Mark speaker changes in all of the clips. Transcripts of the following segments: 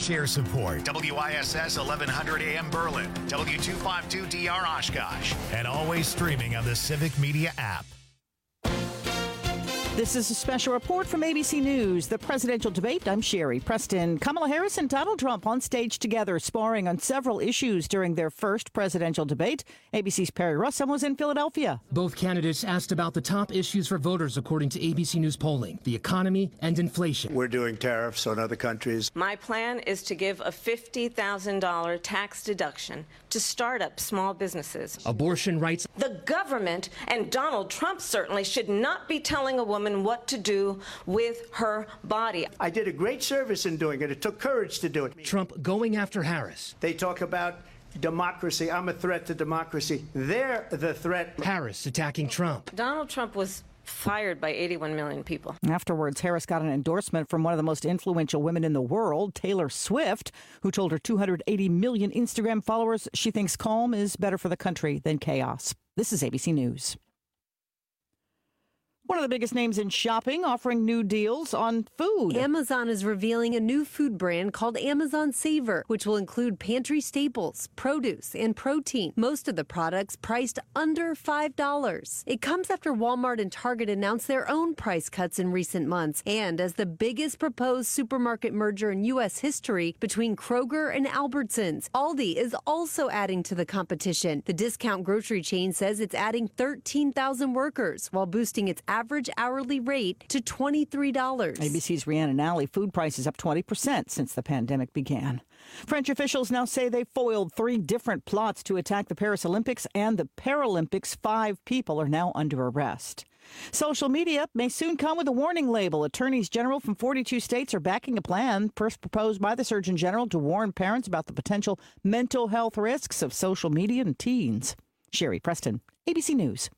Speaker 1: share support. WISS 1100 AM Berlin, W252DR Oshkosh, and always streaming on the Civic Media app.
Speaker 2: This is a special report from ABC News, the presidential debate. I'm Sherry Preston. Kamala Harris and Donald Trump on stage together, sparring on several issues during their first presidential debate. ABC's Perry Russell was in Philadelphia.
Speaker 3: Both candidates asked about the top issues for voters, according to ABC News polling, the economy and inflation.
Speaker 4: We're doing tariffs on other countries.
Speaker 5: My plan is to give a $50,000 tax deduction to start up small businesses.
Speaker 3: Abortion rights.
Speaker 5: The government, and Donald Trump certainly, should not be telling a woman what to do with her body.
Speaker 4: I did a great service in doing it. It took courage to do it.
Speaker 3: Trump going after Harris.
Speaker 4: They talk about democracy. I'm a threat to democracy. They're the threat.
Speaker 3: Harris attacking Trump.
Speaker 5: Donald Trump was fired by 81 million people.
Speaker 2: Afterwards, Harris got an endorsement from one of the most influential women in the world, Taylor Swift, who told her 280 million Instagram followers she thinks calm is better for the country than chaos. This is ABC News. One of the biggest names in shopping offering new deals on food.
Speaker 6: Amazon is revealing a new food brand called Amazon Savor, which will include pantry staples, produce, and protein. Most of the products priced under $5. It comes after Walmart and Target announced their own price cuts in recent months, and as the biggest proposed supermarket merger in U.S. history between Kroger and Albertsons. Aldi is also adding to the competition. The discount grocery chain says it's adding 13,000 workers while boosting its average hourly rate to $23.
Speaker 2: ABC's Rhiannon Alley. Food prices up 20% since the pandemic began. French officials now say they foiled 3 different plots to attack the Paris Olympics and the Paralympics. 5 people are now under arrest. Social media may soon come with a warning label. Attorneys general from 42 states are backing a plan first proposed by the Surgeon General to warn parents about the potential mental health risks of social media and teens. Sherry Preston, ABC News.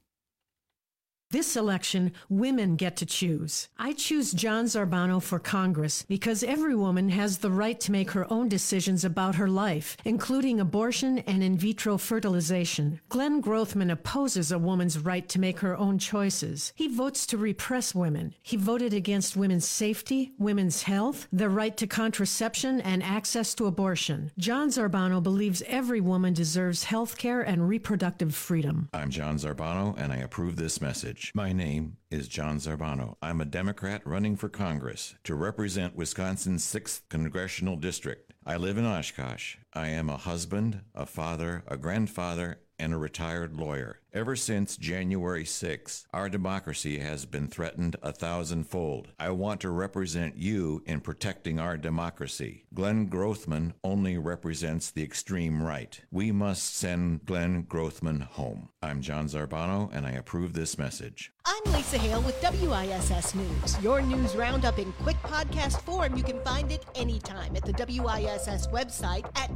Speaker 7: This election, women get to choose. I choose John Zarbano for Congress because every woman has the right to make her own decisions about her life, including abortion and in vitro fertilization. Glenn Grothman opposes a woman's right to make her own choices. He votes to repress women. He voted against women's safety, women's health, the right to contraception, and access to abortion. John Zarbano believes every woman deserves health care and reproductive freedom.
Speaker 8: I'm John Zarbano, and I approve this message. My name is John Zarbano. I'm a Democrat running for Congress to represent Wisconsin's 6th Congressional District. I live in Oshkosh. I am a husband, a father, a grandfather, and a retired lawyer. Ever since January 6th, our democracy has been threatened 1,000-fold. I want to represent you in protecting our democracy. Glenn Grothman only represents the extreme right. We must send Glenn Grothman home. I'm John Zarbano, and I approve this message.
Speaker 9: I'm Lisa Hale with WISS News. Your news roundup in quick podcast form. You can find it anytime at the WISS website at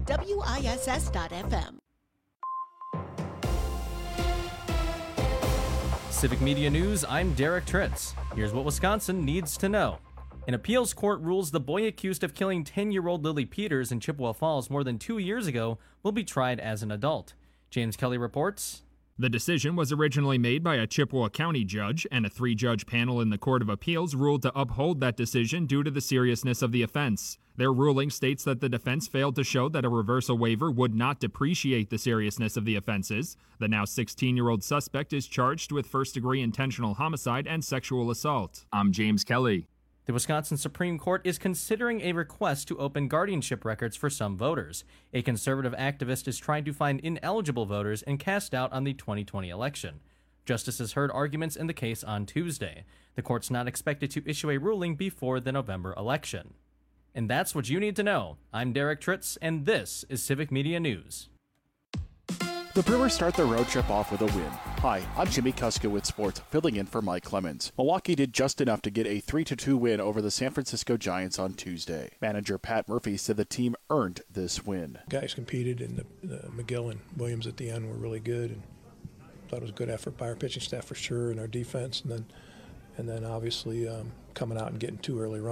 Speaker 9: WISS.FM.
Speaker 10: Civic Media News, I'm Derek Tritz. Here's what Wisconsin needs to know. An appeals court rules the boy accused of killing 10-year-old Lily Peters in Chippewa Falls more than 2 years ago will be tried as an adult. James Kelly reports.
Speaker 11: The decision was originally made by a Chippewa County judge, and a 3-judge panel in the Court of Appeals ruled to uphold that decision due to the seriousness of the offense. Their ruling states that the defense failed to show that a reversal waiver would not depreciate the seriousness of the offenses. The now 16-year-old suspect is charged with first-degree intentional homicide and sexual assault. I'm James Kelly.
Speaker 10: The Wisconsin Supreme Court is considering a request to open guardianship records for some voters. A conservative activist is trying to find ineligible voters and cast doubt on the 2020 election. Justices heard arguments in the case on Tuesday. The court's not expected to issue a ruling before the November election. And that's what you need to know. I'm Derek Tritz, and this is Civic Media News.
Speaker 12: The Brewers start their road trip off with a win. Hi, I'm Jimmy Kuska with sports, filling in for Mike Clemens. Milwaukee did just enough to get a 3-2 win over the San Francisco Giants on Tuesday. Manager Pat Murphy said the team earned this win.
Speaker 13: Guys competed, and the McGill and Williams at the end were really good, and thought it was a good effort by our pitching staff for sure, and our defense, and then obviously coming out and getting 2 early runs.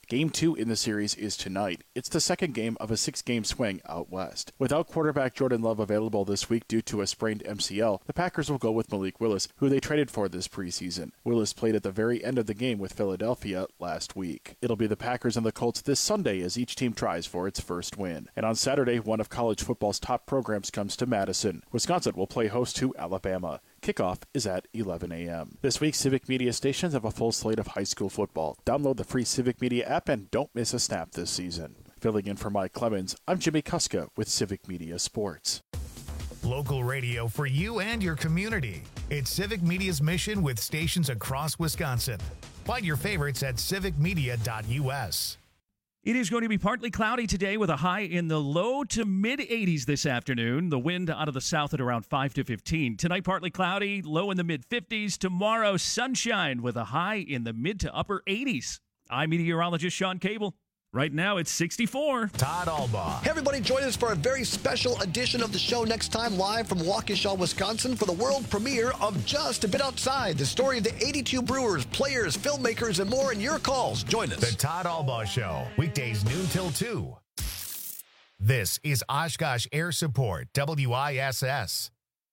Speaker 12: Game 2 in the series is tonight. It's the second game of a 6-game swing out west. Without quarterback Jordan Love available this week due to a sprained MCL, the Packers will go with Malik Willis, who they traded for this preseason. Willis played at the very end of the game with Philadelphia last week. It'll be the Packers and the Colts this Sunday as each team tries for its first win. And on Saturday, one of college football's top programs comes to Madison. Wisconsin will play host to Alabama. Kickoff is at 11 a.m. This week, Civic Media stations have a full slate of high school football. Download the free Civic Media app and don't miss a snap this season. Filling in for Mike Clemens, I'm Jimmy Kuska with Civic Media Sports.
Speaker 1: Local radio for you and your community. It's Civic Media's mission with stations across Wisconsin. Find your favorites at civicmedia.us.
Speaker 14: It is going to be partly cloudy today with a high in the low to mid-80s this afternoon. The wind out of the south at around 5 to 15. Tonight, partly cloudy, low in the mid-50s. Tomorrow, sunshine with a high in the mid to upper 80s. I'm meteorologist Sean Cable. Right now, it's 64.
Speaker 1: Todd Albaugh.
Speaker 15: Hey, everybody, join us for a very special edition of the show next time, live from Waukesha, Wisconsin, for the world premiere of Just a Bit Outside, the story of the 82 brewers, players, filmmakers, and more, and your calls. Join us.
Speaker 1: The Todd Albaugh Show, weekdays noon till 2. This is Oshkosh Air Support, WISS.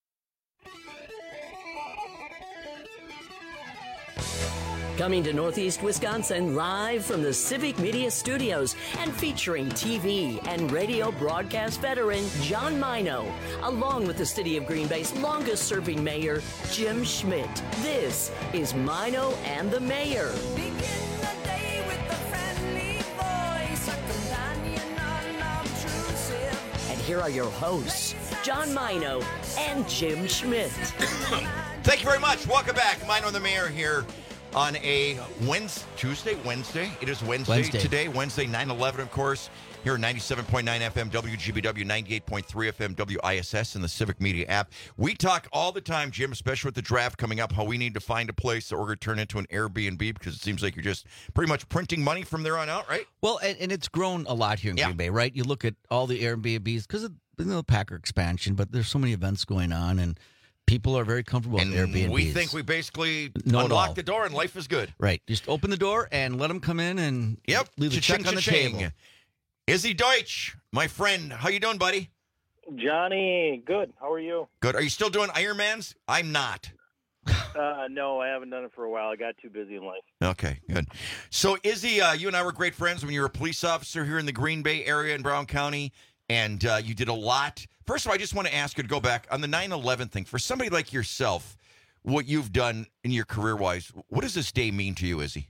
Speaker 16: Coming to Northeast Wisconsin live from the Civic Media Studios and featuring TV and radio broadcast veteran John Mino, along with the City of Green Bay's longest-serving mayor, Jim Schmidt. This is Mino and the Mayor. And here are your hosts, John Mino and Jim Schmidt.
Speaker 17: Thank you very much. Welcome back. Mino and the Mayor here on a Wednesday. It is Wednesday today, Wednesday, 9/11, of course, here at 97.9 FM, WGBW, 98.3 FM, WISS, and the Civic Media app. We talk all the time, Jim, especially with the draft coming up, how we need to find a place that we're going to turn into an Airbnb because it seems like you're just pretty much printing money from there on out, right?
Speaker 18: Well, and it's grown a lot here in Green Bay, right? You look at all the Airbnbs because of the Packer expansion, but there's so many events going on, and people are very comfortable with Airbnbs.
Speaker 17: We think we basically unlock the door and life is good.
Speaker 18: Right. Just open the door and let them come in and leave the check on the table.
Speaker 17: Izzy Deutsch, my friend. How you doing, buddy?
Speaker 19: Johnny, good. How are you?
Speaker 17: Good. Are you still doing Ironmans? I'm not.
Speaker 19: No, I haven't done it for a while. I got too busy in life.
Speaker 17: Okay, good. So, Izzy, you and I were great friends when you were a police officer here in the Green Bay area in Brown County, and you did a lot. First of all, I just want to ask you to go back on the 9/11 thing. For somebody like yourself, what you've done in your career-wise, what does this day mean to you, Izzy?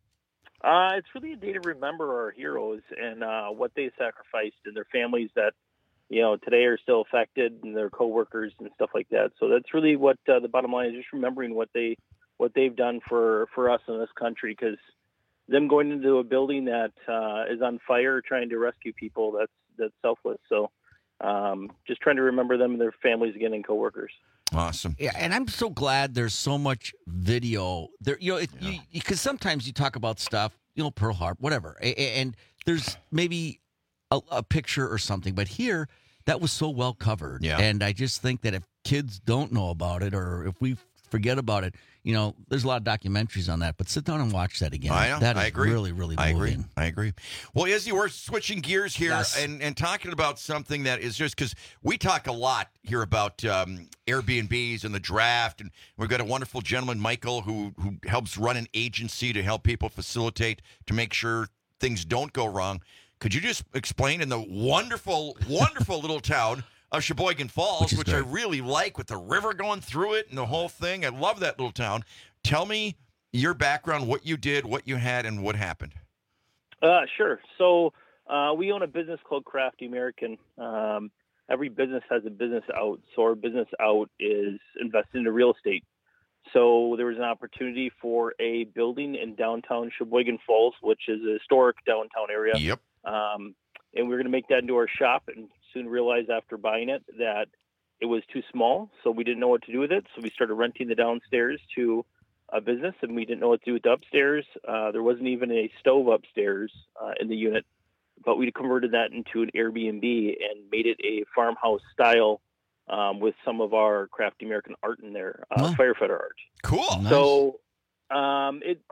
Speaker 19: It's really a day to remember our heroes and what they sacrificed and their families that, today are still affected and their coworkers and stuff like that. So that's really what the bottom line is, just remembering what they've done for us in this country, because them going into a building that is on fire trying to rescue people, that's selfless. So just trying to remember them and their families again and coworkers.
Speaker 17: Awesome.
Speaker 18: Yeah, and I'm so glad there's so much video there. Because sometimes you talk about stuff, Pearl Harbor, whatever, and there's maybe a picture or something, but here that was so well covered.
Speaker 17: Yeah.
Speaker 18: And I just think that if kids don't know about it, or if we forget about it, there's a lot of documentaries on that, but sit down and watch that again.
Speaker 17: I know.
Speaker 18: That is
Speaker 17: I agree.
Speaker 18: really, really moving.
Speaker 17: I agree. Well, Izzy, we're switching gears here and talking about something that is just because we talk a lot here about Airbnbs and the draft, and we've got a wonderful gentleman, Michael, who helps run an agency to help people facilitate to make sure things don't go wrong. Could you just explain in the wonderful, wonderful little town of Sheboygan Falls, which I really like, with the river going through it and the whole thing. I love that little town. Tell me your background, what you did, what you had, and what happened.
Speaker 19: Sure. So we own a business called Crafty American. Every business has a business out. So our business out is invested into real estate. So there was an opportunity for a building in downtown Sheboygan Falls, which is a historic downtown area.
Speaker 17: Yep.
Speaker 19: And we were going to make that into our shop, and soon realized after buying it that it was too small, so we didn't know what to do with it. So we started renting the downstairs to a business, and we didn't know what to do with the upstairs. There wasn't even a stove upstairs in the unit, but we converted that into an Airbnb and made it a farmhouse style with some of our Crafty American art in there, firefighter art.
Speaker 17: Cool.
Speaker 19: So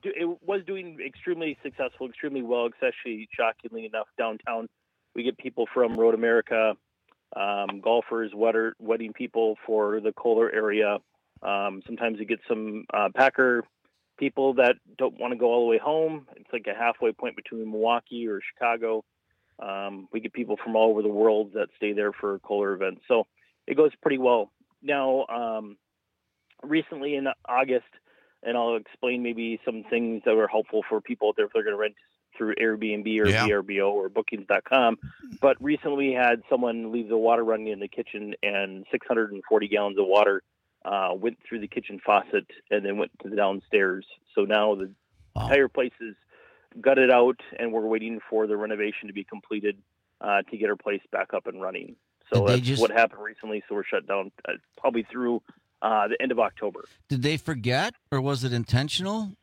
Speaker 19: it was doing extremely successful, extremely well, especially shockingly enough downtown. We get people from Road America, golfers, wedding people for the Kohler area. Sometimes we get some Packer people that don't want to go all the way home. It's like a halfway point between Milwaukee or Chicago. We get people from all over the world that stay there for Kohler events. So it goes pretty well. Now, recently in August, and I'll explain maybe some things that were helpful for people out there if they're going to rent through Airbnb or VRBO or Bookings.com. But recently we had someone leave the water running in the kitchen, and 640 gallons of water went through the kitchen faucet and then went to the downstairs. So now the entire place is gutted out, and we're waiting for the renovation to be completed to get our place back up and running. So that's what happened recently. So we're shut down probably through the end of October.
Speaker 18: Did they forget, or was it intentional?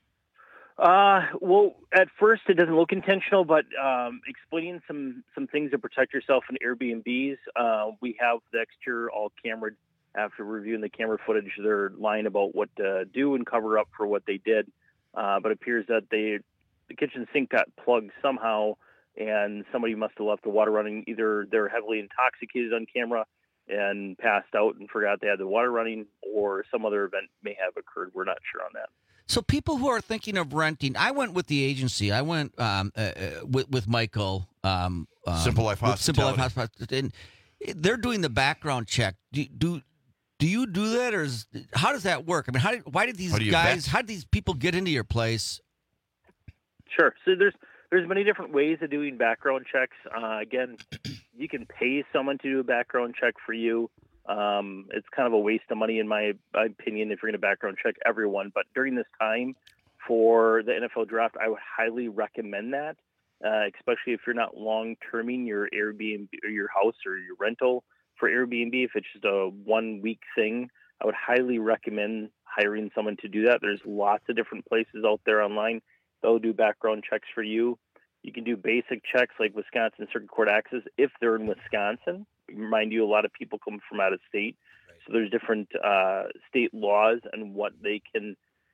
Speaker 19: Well, at first it doesn't look intentional, but explaining some things to protect yourself in Airbnbs. We have the exterior all cameraed. After reviewing the camera footage, they're lying about what to do and cover up for what they did. But it appears that the kitchen sink got plugged somehow, and somebody must have left the water running. Either they're heavily intoxicated on camera and passed out and forgot they had the water running, or some other event may have occurred. We're not sure on that.
Speaker 18: So people who are thinking of renting, I went with the agency. I went with Michael.
Speaker 17: Simple Life Hospitality.
Speaker 18: And they're doing the background check. Do you do that, or how does that work? I mean, how did these people get into your place?
Speaker 19: Sure. So there's many different ways of doing background checks. Again, you can pay someone to do a background check for you. It's kind of a waste of money, in my opinion, if you're going to background check everyone. But during this time for the NFL draft, I would highly recommend that, especially if you're not long-terming your Airbnb or your house or your rental for Airbnb. If it's just a 1-week thing, I would highly recommend hiring someone to do that. There's lots of different places out there online. They'll do background checks for you. You can do basic checks like Wisconsin Circuit Court Access if they're in Wisconsin. Mind you, a lot of people come from out of state. So there's different state laws and what they can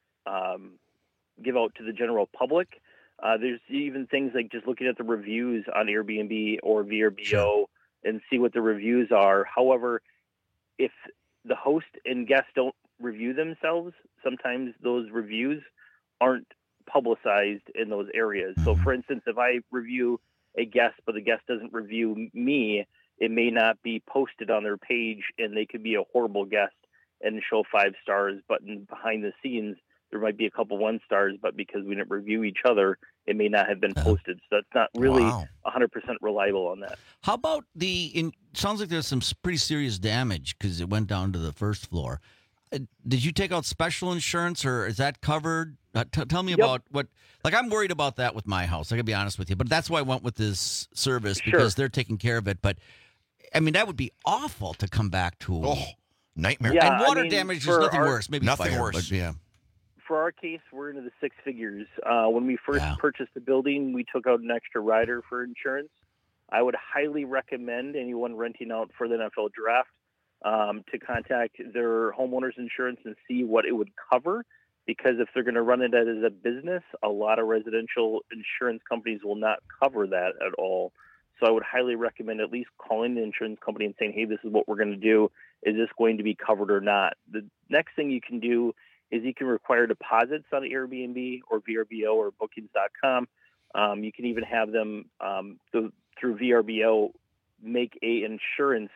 Speaker 19: give out to the general public. There's even things like just looking at the reviews on Airbnb or VRBO and see what the reviews are. However, if the host and guests don't review themselves, sometimes those reviews aren't publicized in those areas. So for instance, if I review a guest, but the guest doesn't review me, it may not be posted on their page, and they could be a horrible guest and show 5 stars, but behind the scenes, there might be a couple 1 stars, but because we didn't review each other, it may not have been posted. So that's not really 100% reliable on that.
Speaker 18: How about sounds like there's some pretty serious damage because it went down to the first floor. Did you take out special insurance, or is that covered? Tell me about what, like, I'm worried about that with my house. I gotta be honest with you, but that's why I went with this service because they're taking care of it. But I mean, that would be awful to come back to.
Speaker 17: Nightmare.
Speaker 18: Yeah, and water damage is nothing worse. Maybe
Speaker 17: nothing
Speaker 18: fire,
Speaker 17: worse.
Speaker 18: But
Speaker 19: For our case, we're into the 6 figures. When we first purchased the building, we took out an extra rider for insurance. I would highly recommend anyone renting out for the NFL draft to contact their homeowner's insurance and see what it would cover. Because if they're going to run it as a business, a lot of residential insurance companies will not cover that at all. So I would highly recommend at least calling the insurance company and saying, hey, this is what we're going to do. Is this going to be covered or not? The next thing you can do is you can require deposits on Airbnb or VRBO or Bookings.com. You can even have them through VRBO make a insurance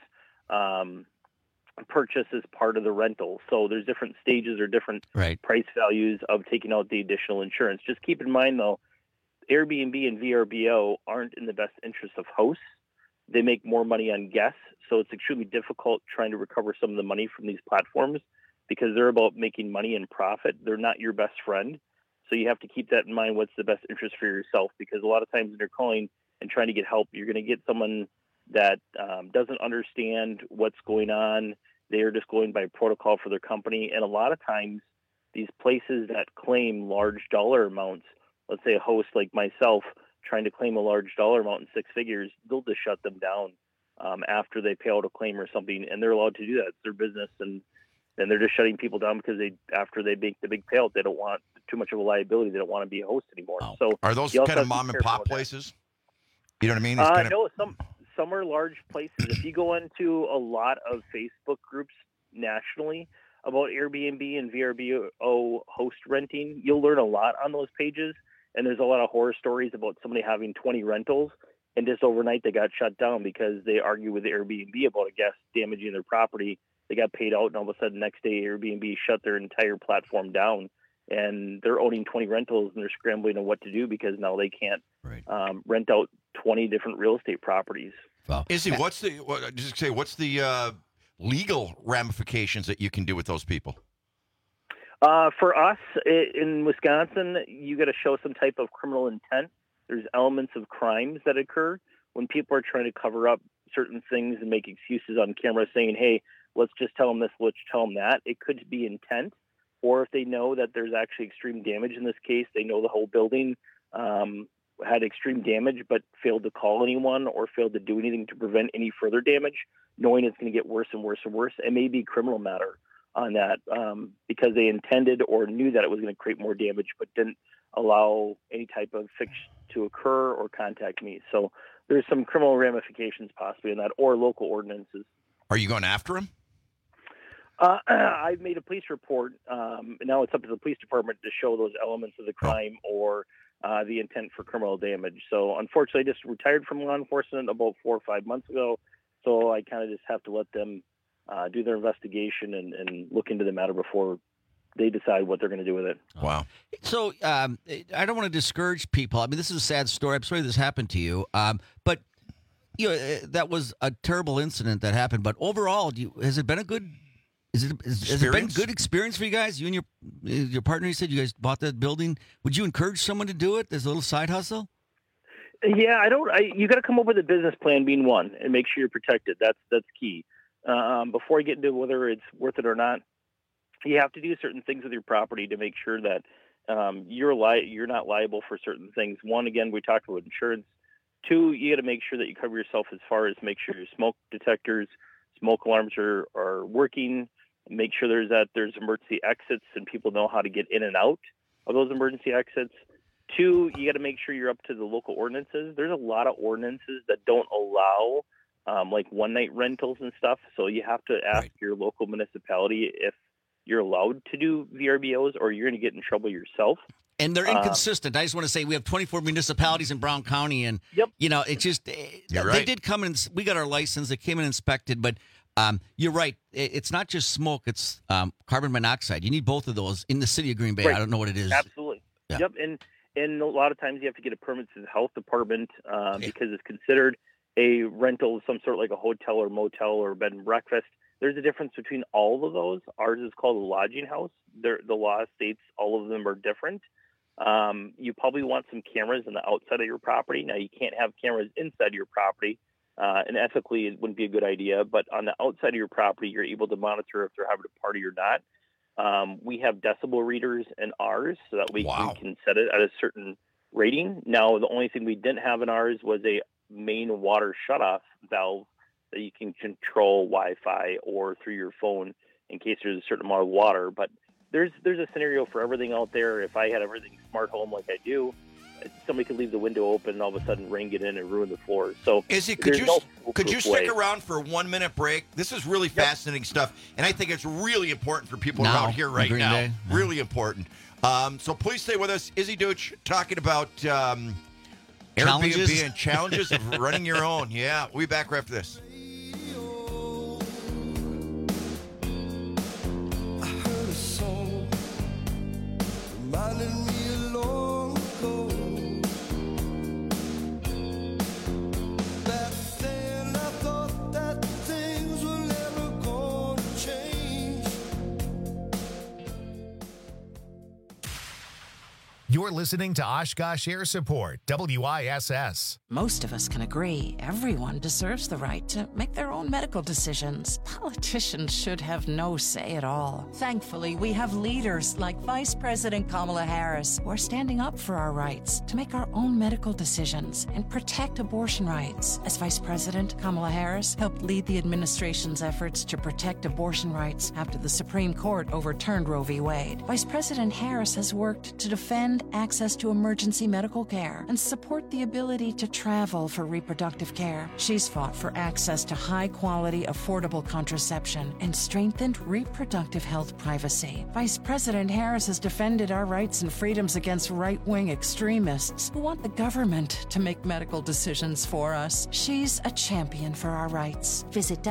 Speaker 19: purchase as part of the rental. So there's different stages or different price values of taking out the additional insurance. Just keep in mind, though, Airbnb and VRBO aren't in the best interest of hosts. They make more money on guests, so it's extremely difficult trying to recover some of the money from these platforms because they're about making money and profit. They're not your best friend. So you have to keep that in mind, what's the best interest for yourself, because a lot of times when you're calling and trying to get help, you're going to get someone that doesn't understand what's going on. They're just going by protocol for their company. And a lot of times these places that claim large dollar amounts, let's say a host like myself trying to claim a large dollar amount in 6 figures, they'll just shut them down after they pay out a claim or something. And they're allowed to do that. It's their business. And they're just shutting people down because after they make the big payout, they don't want too much of a liability. They don't want to be a host anymore. So
Speaker 17: Are those
Speaker 19: you also
Speaker 17: kind of
Speaker 19: have to be
Speaker 17: mom and
Speaker 19: careful
Speaker 17: pop
Speaker 19: with that.
Speaker 17: places? You know what I mean? It's kind of,
Speaker 19: No, some are large places. If you go into a lot of Facebook groups nationally about Airbnb and VRBO host renting, you'll learn a lot on those pages. And there's a lot of horror stories about somebody having 20 rentals, and just overnight they got shut down because they argued with the Airbnb about a guest damaging their property. They got paid out, and all of a sudden, next day, Airbnb shut their entire platform down, and they're owning 20 rentals, and they're scrambling on what to do because now they can't rent out 20 different real estate properties.
Speaker 17: Izzy, what's the legal ramifications that you can do with those people?
Speaker 19: For us in Wisconsin, you got to show some type of criminal intent. There's elements of crimes that occur when people are trying to cover up certain things and make excuses on camera saying, hey, let's just tell them this, let's tell them that. It could be intent, or if they know that there's actually extreme damage in this case, they know the whole building had extreme damage but failed to call anyone or failed to do anything to prevent any further damage, knowing it's going to get worse and worse and worse. It may be criminal matter on that because they intended or knew that it was going to create more damage but didn't allow any type of fix to occur or contact me. So there's some criminal ramifications possibly in that, or local ordinances.
Speaker 17: Are you going after him?
Speaker 19: I've made a police report. Now it's up to the police department to show those elements of the crime or the intent for criminal damage. So unfortunately, I just retired from law enforcement about 4 or 5 months ago. So I kind of just have to let them do their investigation and look into the matter before they decide what they're going to do with it.
Speaker 17: Wow.
Speaker 18: So I don't want to discourage people. I mean, this is a sad story. I'm sorry this happened to you. But you know, that was a terrible incident that happened. But overall, has it been a good? Has it been a good experience for you guys? You and your partner, you said you guys bought that building. Would you encourage someone to do it as a little side hustle?
Speaker 19: Yeah, you got to come up with a business plan, being one, and make sure you're protected. That's key. Before you get into whether it's worth it or not, you have to do certain things with your property to make sure that you're not liable for certain things. One, again, we talked about insurance. Two, you got to make sure that you cover yourself as far as make sure your smoke detectors, smoke alarms are working. Make sure there's emergency exits and people know how to get in and out of those emergency exits. Two, you got to make sure you're up to the local ordinances. There's a lot of ordinances that don't allow like one-night rentals and stuff. So you have to ask your local municipality if you're allowed to do VRBOs or you're going to get in trouble yourself.
Speaker 18: And they're inconsistent. I just want to say we have 24 municipalities in Brown County, and you know, it just they did come in. We got our license. They came and inspected, but you're right. It's not just smoke; it's carbon monoxide. You need both of those in the city of Green Bay.
Speaker 19: Right.
Speaker 18: I don't know what it is.
Speaker 19: Absolutely.
Speaker 18: Yeah.
Speaker 19: Yep. And a lot of times you have to get a permit to the health department because it's considered a rental of some sort, like a hotel or motel or bed and breakfast. There's a difference between all of those. Ours is called a lodging house. The law states all of them are different. You probably want some cameras on the outside of your property. Now, you can't have cameras inside of your property, and ethically it wouldn't be a good idea. But on the outside of your property, you're able to monitor if they're having a party or not. We have decibel readers in ours so that we can set it at a certain rating. Now, the only thing we didn't have in ours was a main water shutoff valve that you can control Wi-Fi or through your phone in case there's a certain amount of water. But there's a scenario for everything out there. If I had everything smart home like I do, somebody could leave the window open and all of a sudden rain get in and ruin the floor. So
Speaker 17: Izzy, could you stick around for a 1 minute break? This is really fascinating stuff, and I think it's really important for people around here right now.
Speaker 18: Day.
Speaker 17: Really important. So please stay with us. Izzy Deutsch talking about Airbnb and challenges of running your own. Yeah, we'll be back right after this.
Speaker 1: You're listening to Oshkosh Air Support, WISS.
Speaker 20: Most of us can agree everyone deserves the right to make their own medical decisions. Politicians should have no say at all. Thankfully, we have leaders like Vice President Kamala Harris who are standing up for our rights to make our own medical decisions and protect abortion rights. As Vice President, Kamala Harris helped lead the administration's efforts to protect abortion rights after the Supreme Court overturned Roe v. Wade. Vice President Harris has worked to defend access to emergency medical care and support the ability to travel for reproductive care. She's fought for access to high-quality, affordable contraception and strengthened reproductive health privacy. Vice President Harris has defended our rights and freedoms against right-wing extremists who want the government to make medical decisions for us. She's a champion for our rights.
Speaker 21: Visit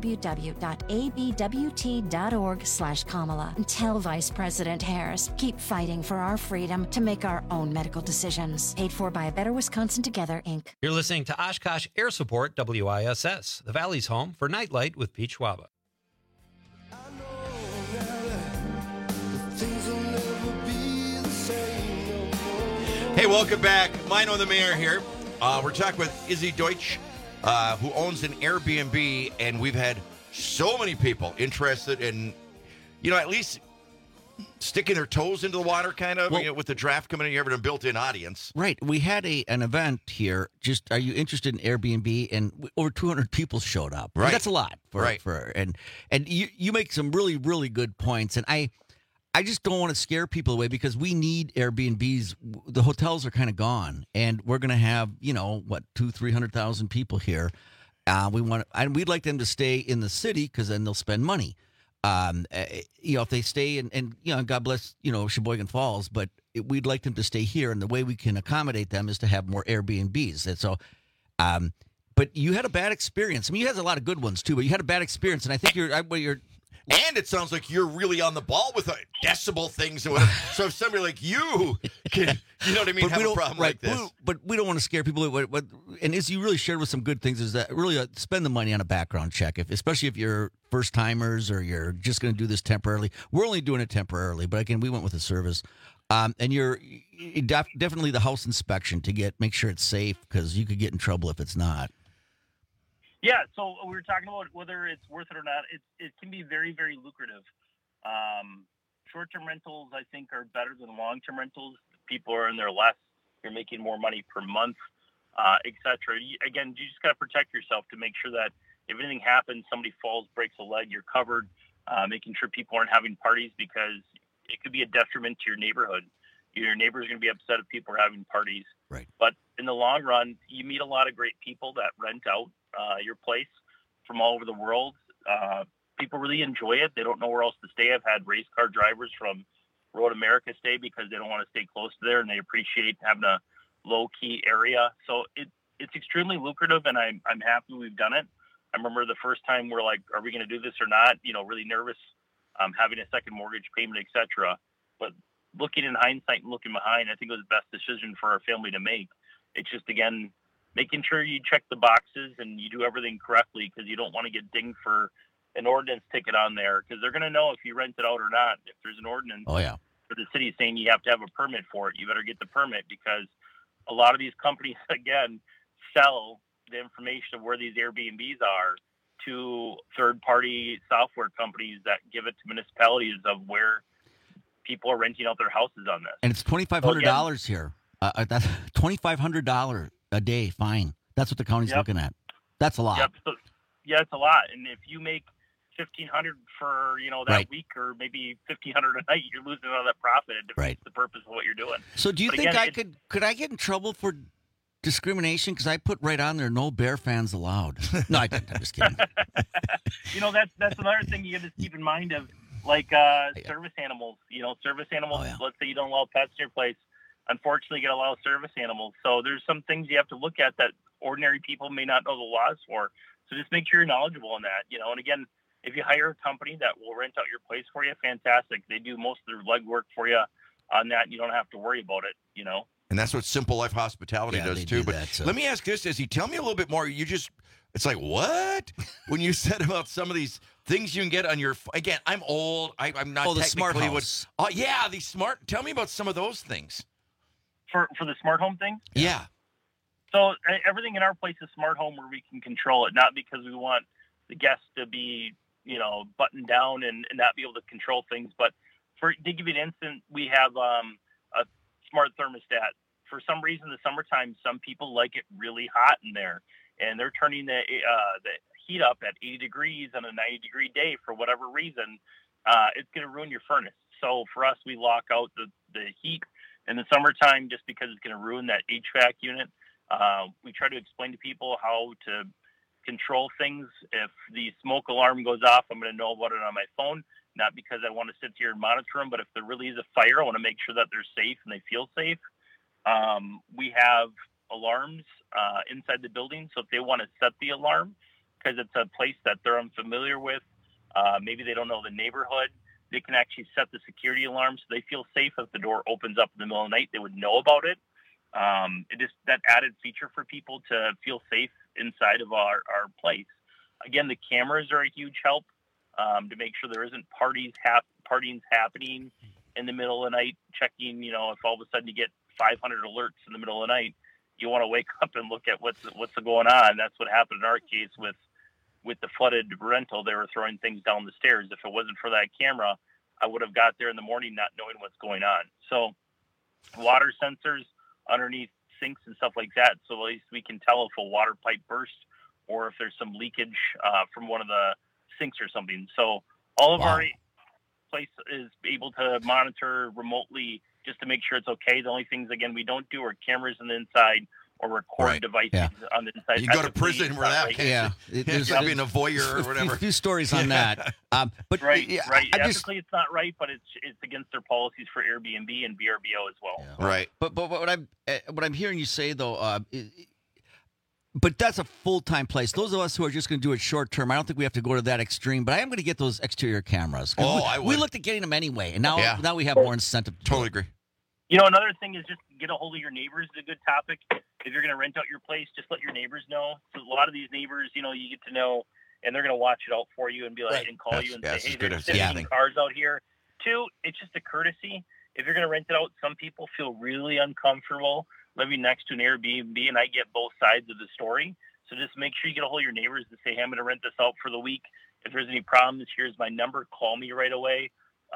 Speaker 21: www.abwt.org/Kamala and tell Vice President Harris, keep fighting for our freedom to make our own medical decisions. Paid for by A Better Wisconsin Together, Inc.
Speaker 22: You're listening to Oshkosh Air Support, WISS, the Valley's home for Nightlight with Pete Schwaba.
Speaker 17: Hey, welcome back. Mino the Mayor here. We're talking with Izzy Deutsch, who owns an Airbnb, and we've had so many people interested in, at least sticking their toes into the water, kind of, with the draft coming in. You have a built-in audience.
Speaker 18: Right. We had an event here. Just, are you interested in Airbnb? And over 200 people showed up.
Speaker 17: Right.
Speaker 18: And that's a lot. And you make some really, really good points. And I just don't want to scare people away because we need Airbnbs. The hotels are kind of gone. And we're going to have, 200,000-300,000 people here. We'd like them to stay in the city because then they'll spend money. If they stay and God bless, Sheboygan Falls, but we'd like them to stay here. And the way we can accommodate them is to have more Airbnbs. And so, but you had a bad experience. I mean, you had a lot of good ones too, but you had a bad experience. And I think
Speaker 17: and it sounds like you're really on the ball with decibel things and whatever. So if somebody like you can, have a problem like this.
Speaker 18: But we don't want to scare people. And as you really shared with some good things is that really spend the money on a background check, especially if you're first timers or you're just going to do this temporarily. We're only doing it temporarily, but again, we went with a service. And you're definitely the house inspection to make sure it's safe because you could get in trouble if it's not.
Speaker 19: Yeah, so we were talking about whether it's worth it or not. It can be very, very lucrative. Short-term rentals, I think, are better than long-term rentals. People are in there less. You're making more money per month, et cetera. Again, you just got to protect yourself to make sure that if anything happens, somebody falls, breaks a leg, you're covered, making sure people aren't having parties because it could be a detriment to your neighborhood. Your neighbor's going to be upset if people are having parties.
Speaker 18: Right.
Speaker 19: But in the long run, you meet a lot of great people that rent out your place from all over the world. People really enjoy it. They don't know where else to stay. I've had race car drivers from Road America stay because they don't want to stay close to there, and they appreciate having a low-key area. So it's extremely lucrative, and I'm happy we've done it. I remember the first time we're like, are we going to do this or not? Really nervous, having a second mortgage payment, et cetera. But looking in hindsight and looking behind, I think it was the best decision for our family to make. It's just, again, making sure you check the boxes and you do everything correctly because you don't want to get dinged for an ordinance ticket on there because they're going to know if you rent it out or not. If there's an ordinance for the city saying you have to have a permit for it, you better get the permit because a lot of these companies, again, sell the information of where these Airbnbs are to third-party software companies that give it to municipalities of where people are renting out their houses on this.
Speaker 18: And it's $2,500 here. That's $2,500 a day fine. That's what the county's looking at. That's a lot.
Speaker 19: Yep. So, yeah, it's a lot. And if you make $1,500 for that week, or maybe $1,500 a night, you're losing all that profit. It defeats the purpose of what you're doing.
Speaker 18: So, do you think could I get in trouble for discrimination? Because I put right on there, no Bear fans allowed. No, I didn't. I'm just kidding.
Speaker 19: That's another thing you got to keep in mind of, like service animals. Service animals. Let's say you don't allow pets in your place. Unfortunately, you got to allow service animals. So there's some things you have to look at that ordinary people may not know the laws for. So just make sure you're knowledgeable on that. And again, if you hire a company that will rent out your place for you, fantastic. They do most of their legwork for you on that. You don't have to worry about it.
Speaker 17: And that's what Simple Life Hospitality does too. But let me ask this, Izzy. Tell me a little bit more. It's like, what? When you said about some of these things you can get on your, again, I'm old. I'm not technically
Speaker 18: the smart house.
Speaker 17: These smart. Tell me about some of those things.
Speaker 19: For the smart home thing?
Speaker 18: Yeah.
Speaker 19: So everything in our place is smart home where we can control it, not because we want the guests to be, buttoned down and not be able to control things. But to give you an instant, we have a smart thermostat. For some reason, the summertime, some people like it really hot in there, and they're turning the heat up at 80 degrees on a 90-degree day for whatever reason. It's going to ruin your furnace. So for us, we lock out the heat in the summertime just because it's going to ruin that HVAC unit. We try to explain to people how to control things. If the smoke alarm goes off, I'm going to know about it on my phone, not because I want to sit here and monitor them, but if there really is a fire, I want to make sure that they're safe and they feel safe. We have alarms inside the building, so if they want to set the alarm, because it's a place that they're unfamiliar with, maybe they don't know the neighborhood, they can actually set the security alarm so they feel safe. If the door opens up in the middle of the night, they would know about it. It is that added feature for people to feel safe inside of our place. Again, the cameras are a huge help to make sure there isn't partying happening in the middle of the night, checking, if all of a sudden you get 500 alerts in the middle of the night, you want to wake up and look at what's going on. That's what happened in our case with the flooded rental. They were throwing things down the stairs. If it wasn't for that camera, I would have got there in the morning not knowing what's going on. So water sensors underneath sinks and stuff like that, so at least we can tell if a water pipe burst or if there's some leakage from one of the sinks or something. So all of our place is able to monitor remotely just to make sure it's okay. The only things, again, we don't do are cameras on the inside or record devices on the inside.
Speaker 17: You go to prison where that there's being a voyeur or whatever.
Speaker 18: A few stories on that. But
Speaker 19: right. Ethically, it's not right, but it's against their policies for Airbnb and VRBO as well.
Speaker 18: Yeah. Right. But what I'm hearing you say though, but that's a full-time place. Those of us who are just going to do it short-term, I don't think we have to go to that extreme. But I am going to get those exterior cameras. We looked at getting them anyway, and now we have more incentive.
Speaker 17: Totally agree.
Speaker 19: Another thing is just get a hold of your neighbors. Is a good topic. If you're going to rent out your place, just let your neighbors know. So a lot of these neighbors, you get to know, and they're going to watch it out for you and be like, and call you and say, hey, there's 15 cars out here. Two, it's just a courtesy. If you're going to rent it out, some people feel really uncomfortable living next to an Airbnb, and I get both sides of the story. So just make sure you get a hold of your neighbors to say, hey, I'm going to rent this out for the week. If there's any problems, here's my number. Call me right away.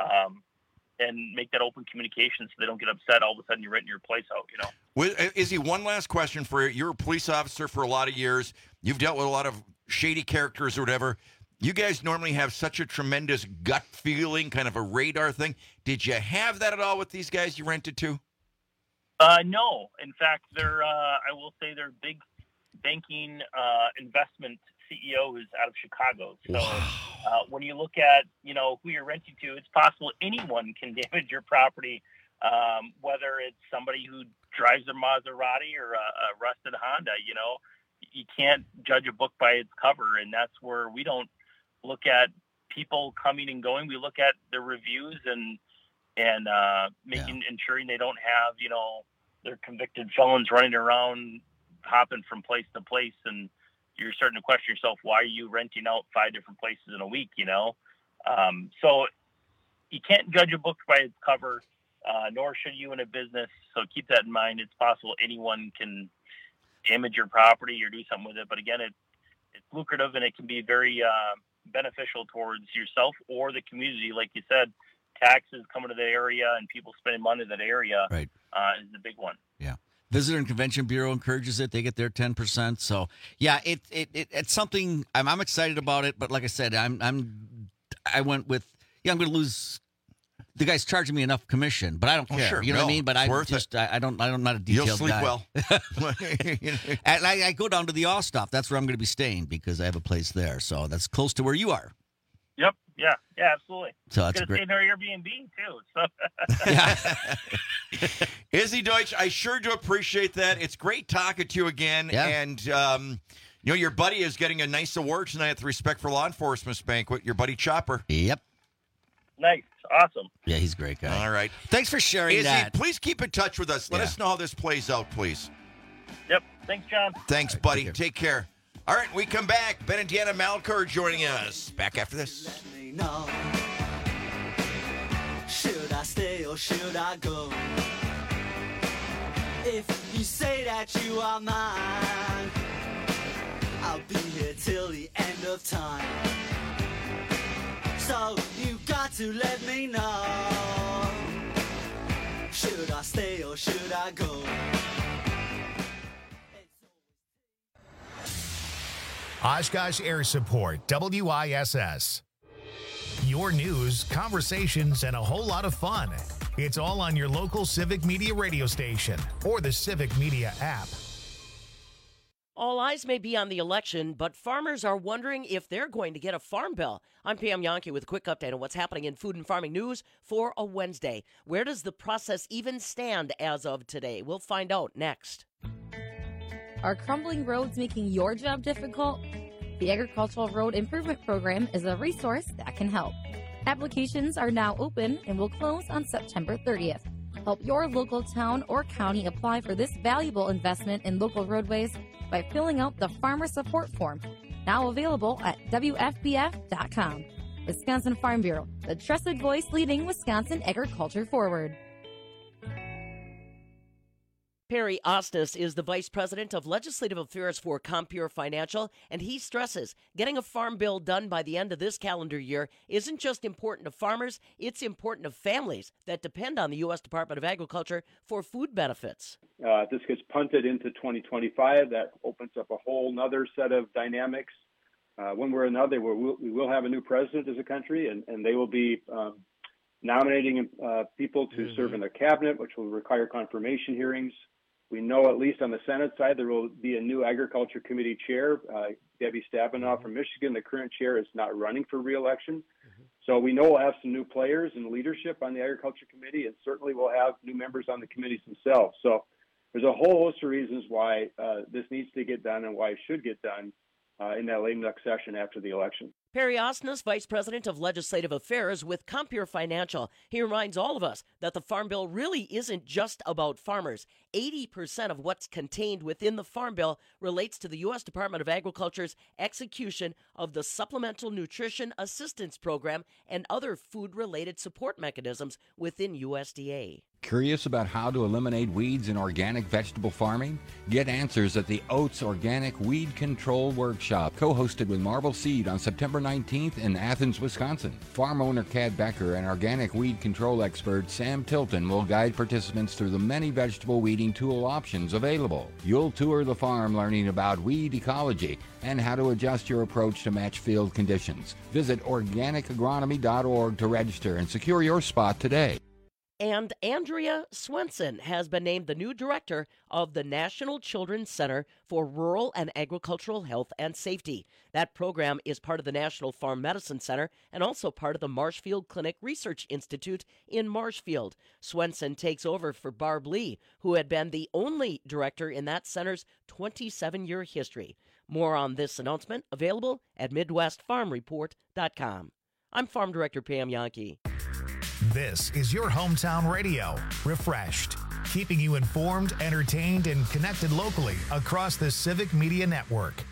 Speaker 19: And make that open communication so they don't get upset all of a sudden you're renting your place out,
Speaker 17: Izzy, one last question for you. You're a police officer for a lot of years. You've dealt with a lot of shady characters or whatever. You guys normally have such a tremendous gut feeling, kind of a radar thing. Did you have that at all with these guys you rented to?
Speaker 19: No. In fact, I will say they're big banking investment CEOs out of Chicago. So when you look at, who you're renting to, it's possible anyone can damage your property, whether it's somebody who drives a Maserati or a rusted Honda. You can't judge a book by its cover, and that's where we don't look at people coming and going. We look at the reviews and ensuring they don't have, they're convicted felons running around, hopping from place to place, and you're starting to question yourself, why are you renting out 5 different places in a week, So you can't judge a book by its cover, nor should you in a business. So keep that in mind. It's possible anyone can damage your property or do something with it. But again, it's lucrative, and it can be very beneficial towards yourself or the community. Like you said, taxes coming to the area and people spending money in that area is the big one.
Speaker 18: Yeah. Visitor and Convention Bureau encourages it. They get their 10%. So yeah, it's something I'm excited about it. But like I said, I went with I'm going to lose. The guy's charging me enough commission, but I don't care.
Speaker 17: Sure.
Speaker 18: You know what I mean? But I'm not a detailed
Speaker 17: You'll sleep
Speaker 18: guy.
Speaker 17: well.
Speaker 18: And I go down to the Osthoff. That's where I'm going to be staying because I have a place there. So that's close to where you are.
Speaker 19: Yep. Yeah, absolutely.
Speaker 18: So that's
Speaker 19: great. Stay in our Airbnb too. So.
Speaker 17: Izzy Deutsch, I sure do appreciate that. It's great talking to you again.
Speaker 18: Yeah.
Speaker 17: And your buddy is getting a nice award tonight at the Respect for Law Enforcement banquet. Your buddy Chopper.
Speaker 18: Yep.
Speaker 19: Nice. Awesome.
Speaker 18: Yeah, he's a great guy.
Speaker 17: All right.
Speaker 18: Thanks for sharing
Speaker 17: Izzy,
Speaker 18: that.
Speaker 17: please keep in touch with us. Let us know how this plays out, please.
Speaker 19: Yep. Thanks, John.
Speaker 17: Thanks, buddy. Take care. All right, we come back. Ben and Deanna Malkor joining us. Back after this.
Speaker 3: Let me know. Should I stay or should I go? If you say that you are mine, I'll be here till the end of time. So you got to let me know. Should I stay or should I go?
Speaker 1: Oshkosh Air Support, WISS. Your news, conversations, and a whole lot of fun. It's all on your local Civic Media radio station or the Civic Media app.
Speaker 4: All eyes may be on the election, but farmers are wondering if they're going to get a farm bill. I'm Pam Yonke with a quick update on what's happening in food and farming news for a Wednesday. Where does the process even stand as of today? We'll find out next.
Speaker 23: Are crumbling roads making your job difficult? The Agricultural Road Improvement Program is a resource that can help. Applications are now open and will close on September 30th. Help your local town or county apply for this valuable investment in local roadways by filling out the Farmer Support Form, now available at WFBF.com. Wisconsin Farm Bureau, the trusted voice leading Wisconsin agriculture forward.
Speaker 4: Perry Osnes is the Vice President of Legislative Affairs for Compeer Financial, and he stresses getting a farm bill done by the end of this calendar year isn't just important to farmers, it's important to families that depend on the U.S. Department of Agriculture for food benefits.
Speaker 24: If this gets punted into 2025, that opens up a whole other set of dynamics. One way or another, we will have a new president as a country, and they will be nominating people to serve in their cabinet, which will require confirmation hearings. We know, at least on the Senate side, there will be a new Agriculture Committee chair, Debbie Stabenow from Michigan. The current chair is not running for re-election. So we know we'll have some new players and leadership on the Agriculture Committee, and certainly we'll have new members on the committees themselves. So there's a whole host of reasons why this needs to get done and why it should get done in that late next session after the election.
Speaker 4: Perry Osnes, Vice President of Legislative Affairs with Compeer Financial. He reminds all of us that the Farm Bill really isn't just about farmers. 80% of what's contained within the Farm Bill relates to the U.S. Department of Agriculture's execution of the Supplemental Nutrition Assistance Program and other food-related support mechanisms within USDA.
Speaker 25: Curious about how to eliminate weeds in organic vegetable farming? Get answers at the Oats Organic Weed Control Workshop, co-hosted with Marble Seed on September 19th in Athens, Wisconsin. Farm owner Cad Becker and organic weed control expert Sam Tilton will guide participants through the many vegetable weeding tool options available. You'll tour the farm learning about weed ecology and how to adjust your approach to match field conditions. Visit organicagronomy.org to register and secure your spot today.
Speaker 4: And Andrea Swenson has been named the new director of the National Children's Center for Rural and Agricultural Health and Safety. That program is part of the National Farm Medicine Center and also part of the Marshfield Clinic Research Institute in Marshfield. Swenson takes over for Barb Lee, who had been the only director in that center's 27-year history. More on this announcement available at MidwestFarmReport.com. I'm Farm Director Pam Yonke.
Speaker 1: This is your hometown radio, refreshed, keeping you informed, entertained, and connected locally across the Civic Media Network.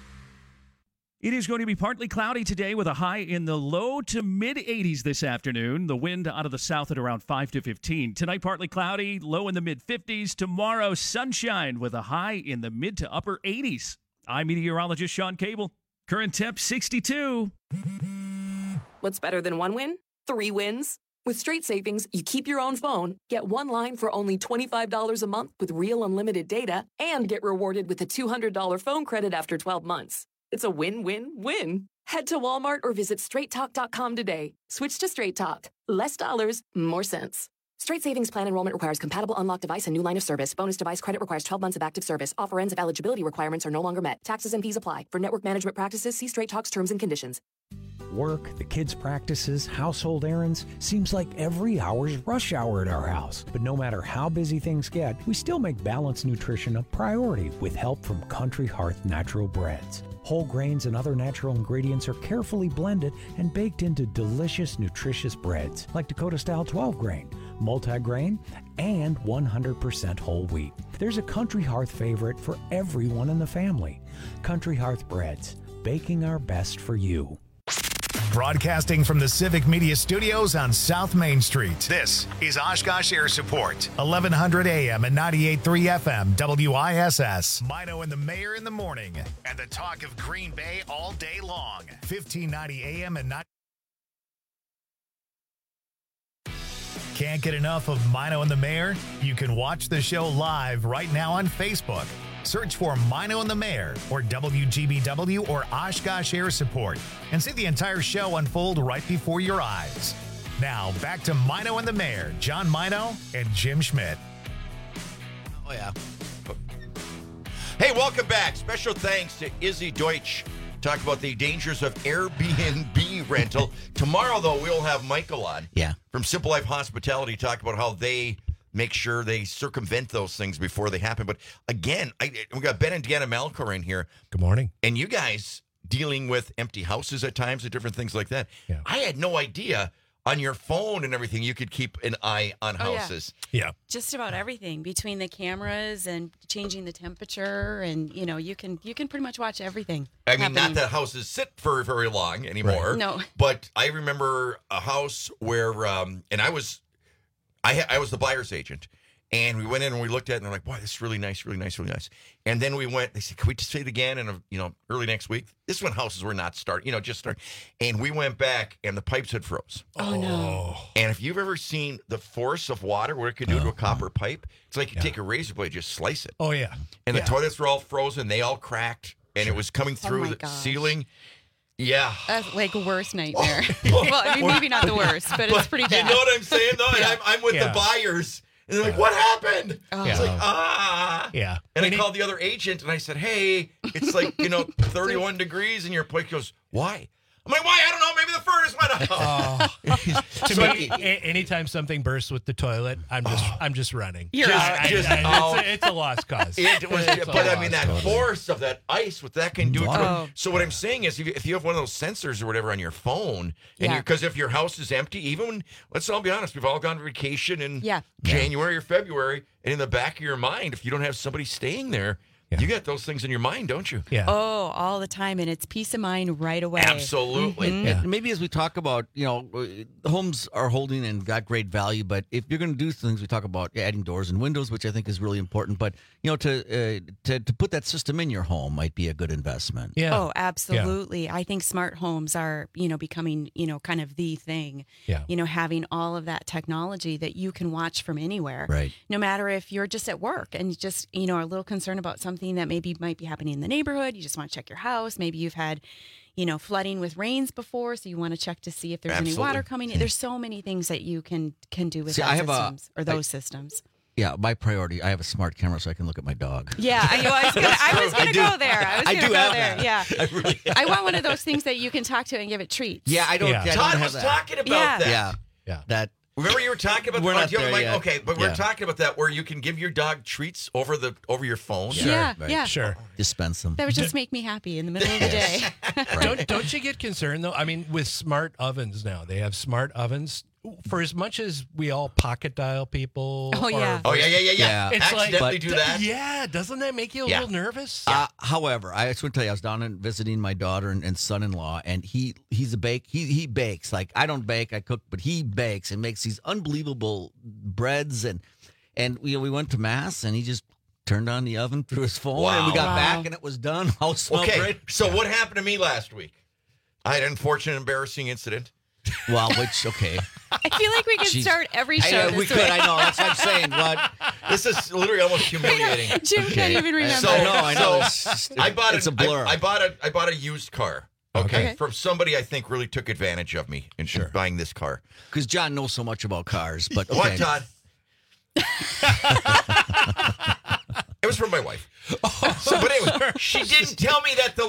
Speaker 14: It is going to be partly cloudy today with a high in the low to mid 80s this afternoon. The wind out of the south at around 5 to 15. Tonight, partly cloudy, low in the mid 50s. Tomorrow, sunshine with a high in the mid to upper 80s. I'm meteorologist Sean Cable. Current temp 62.
Speaker 26: What's better than one win? 3 wins. With Straight Savings, you keep your own phone, get one line for only $25 a month with real unlimited data, and get rewarded with a $200 phone credit after 12 months. It's a win-win-win. Head to Walmart or visit straighttalk.com today. Switch to Straight Talk. Less dollars, more sense. Straight Savings Plan enrollment requires compatible unlocked device and new line of service. Bonus device credit requires 12 months of active service. Offer ends if eligibility requirements are no longer met. Taxes and fees apply. For network management practices, see Straight Talk's terms and conditions.
Speaker 27: Work, the kids' practices, household errands. Seems like every hour's rush hour at our house. But no matter how busy things get, we still make balanced nutrition a priority with help from Country Hearth Natural Breads. Whole grains and other natural ingredients are carefully blended and baked into delicious, nutritious breads like Dakota-style 12-grain, multi-grain, and 100% whole wheat. There's a Country Hearth favorite for everyone in the family. Country Hearth Breads, baking our best for you.
Speaker 1: Broadcasting from the Civic Media Studios on South Main Street. This is Oshkosh Air Support, 1100 AM and 98.3 FM, WISS. Mino and the Mayor in the morning, and the talk of Green Bay all day long. 1590 AM and 90. Can't get enough of Mino and the Mayor? You can watch the show live right now on Facebook. Search for Mino and the Mayor or WGBW or Oshkosh Air Support and see the entire show unfold right before your eyes. Now, back to Mino and the Mayor, John Mino and Jim Schmidt.
Speaker 17: Oh, yeah. Hey, welcome back. Special thanks to Izzy Deutsch. Talk about the dangers of Airbnb rental. Tomorrow, though, we'll have Michael on.
Speaker 18: Yeah.
Speaker 17: From Simple Life Hospitality, talk about how they make sure they circumvent those things before they happen. But again, we got Ben and Deanna Malcor in here.
Speaker 2: Good morning.
Speaker 17: And you guys dealing with empty houses at times and different things like that. Yeah. I had no idea on your phone and everything you could keep an eye on houses.
Speaker 2: Yeah.
Speaker 5: Just about everything between the cameras and changing the temperature, and you can pretty much watch everything.
Speaker 17: I mean, not that houses sit for very long anymore.
Speaker 5: Right. No.
Speaker 17: But I remember a house where, and I was the buyer's agent, and we went in and we looked at it, and they're like, "Wow, this is really nice, really nice, really nice." And then we went. They said, "Can we just say it again?" And early next week. This is when houses were not starting, just starting. And we went back, and the pipes had froze.
Speaker 5: Oh no!
Speaker 17: And if you've ever seen the force of water, what it could do to a copper pipe, it's like you take a razor blade, just slice it.
Speaker 2: Oh yeah.
Speaker 17: And the toilets were all frozen. They all cracked, and it was coming through the ceiling. Yeah.
Speaker 5: That's like a worst nightmare. Well, I mean, maybe not the worst, but it's pretty bad.
Speaker 17: You know what I'm saying, though? Yeah. I'm with the buyers, and they're like, "What happened?" It's like,
Speaker 2: Yeah.
Speaker 17: And I called the other agent, and I said, "Hey, it's like, 31 degrees in your place." He goes, "Why?" I'm like, "Why? I don't know. Maybe the furnace went out."
Speaker 2: To me, anytime something bursts with the toilet, I'm just running.
Speaker 17: It's
Speaker 2: a lost cause.
Speaker 17: That force of that ice, what that can do. So what I'm saying is, if you have one of those sensors or whatever on your phone, and because if your house is empty, even when, let's all be honest, we've all gone on vacation in January or February, and in the back of your mind, if you don't have somebody staying there, you got those things in your mind, don't you?
Speaker 2: Yeah.
Speaker 5: Oh, all the time, and it's peace of mind right away.
Speaker 17: Absolutely.
Speaker 5: Mm-hmm.
Speaker 18: And maybe as we talk about, homes are holding and got great value, but if you're going to do things, we talk about adding doors and windows, which I think is really important. But to put that system in your home might be a good investment.
Speaker 2: Yeah.
Speaker 5: Oh, absolutely. Yeah. I think smart homes are, becoming, kind of the thing.
Speaker 2: Yeah.
Speaker 5: Having all of that technology that you can watch from anywhere.
Speaker 18: Right.
Speaker 5: No matter if you're just at work and just, are a little concerned about something that maybe might be happening in the neighborhood. You just want to check your house. Maybe you've had, flooding with rains before, so you want to check to see if there's any water coming in. There's so many things that you can do with those systems.
Speaker 18: Yeah, my priority. I have a smart camera so I can look at my dog.
Speaker 5: Yeah, I was gonna go there. Yeah, I want one of those things that you can talk to and give it treats.
Speaker 18: Yeah, I don't.
Speaker 17: Yeah. Todd was talking about that.
Speaker 18: Yeah. That.
Speaker 17: Remember you were talking about
Speaker 18: we're not there yet.
Speaker 17: Okay, but we're talking about that where you can give your dog treats over your phone.
Speaker 5: Yeah.
Speaker 2: Sure.
Speaker 18: Dispense them.
Speaker 5: That would just make me happy in the middle of the day.
Speaker 2: Don't you get concerned though? I mean, with smart ovens now, they have smart ovens. For as much as we all pocket dial people.
Speaker 5: Oh yeah.
Speaker 2: It's
Speaker 17: accidentally do that.
Speaker 2: Yeah, doesn't that make you a little nervous?
Speaker 18: However, I just want to tell you, I was down and visiting my daughter and son-in-law, and he's a bake. He bakes. Like I don't bake, I cook, but he bakes and makes these unbelievable breads and we went to mass and he just turned on the oven through his phone and we got back and it was done. House smelled great.
Speaker 17: So what happened to me last week? I had an unfortunate, embarrassing incident.
Speaker 18: Well,
Speaker 5: I feel like we can start every show.
Speaker 18: We could. I know. That's what I'm saying. But
Speaker 17: this is literally almost humiliating.
Speaker 5: Jim can't even remember.
Speaker 17: So,
Speaker 18: I know.
Speaker 17: It's
Speaker 18: a blur.
Speaker 17: I bought a used car. Okay. From somebody I think really took advantage of me in buying this car.
Speaker 18: Because John knows so much about cars. But
Speaker 17: What, Todd? It was from my wife. But anyway, she didn't tell me that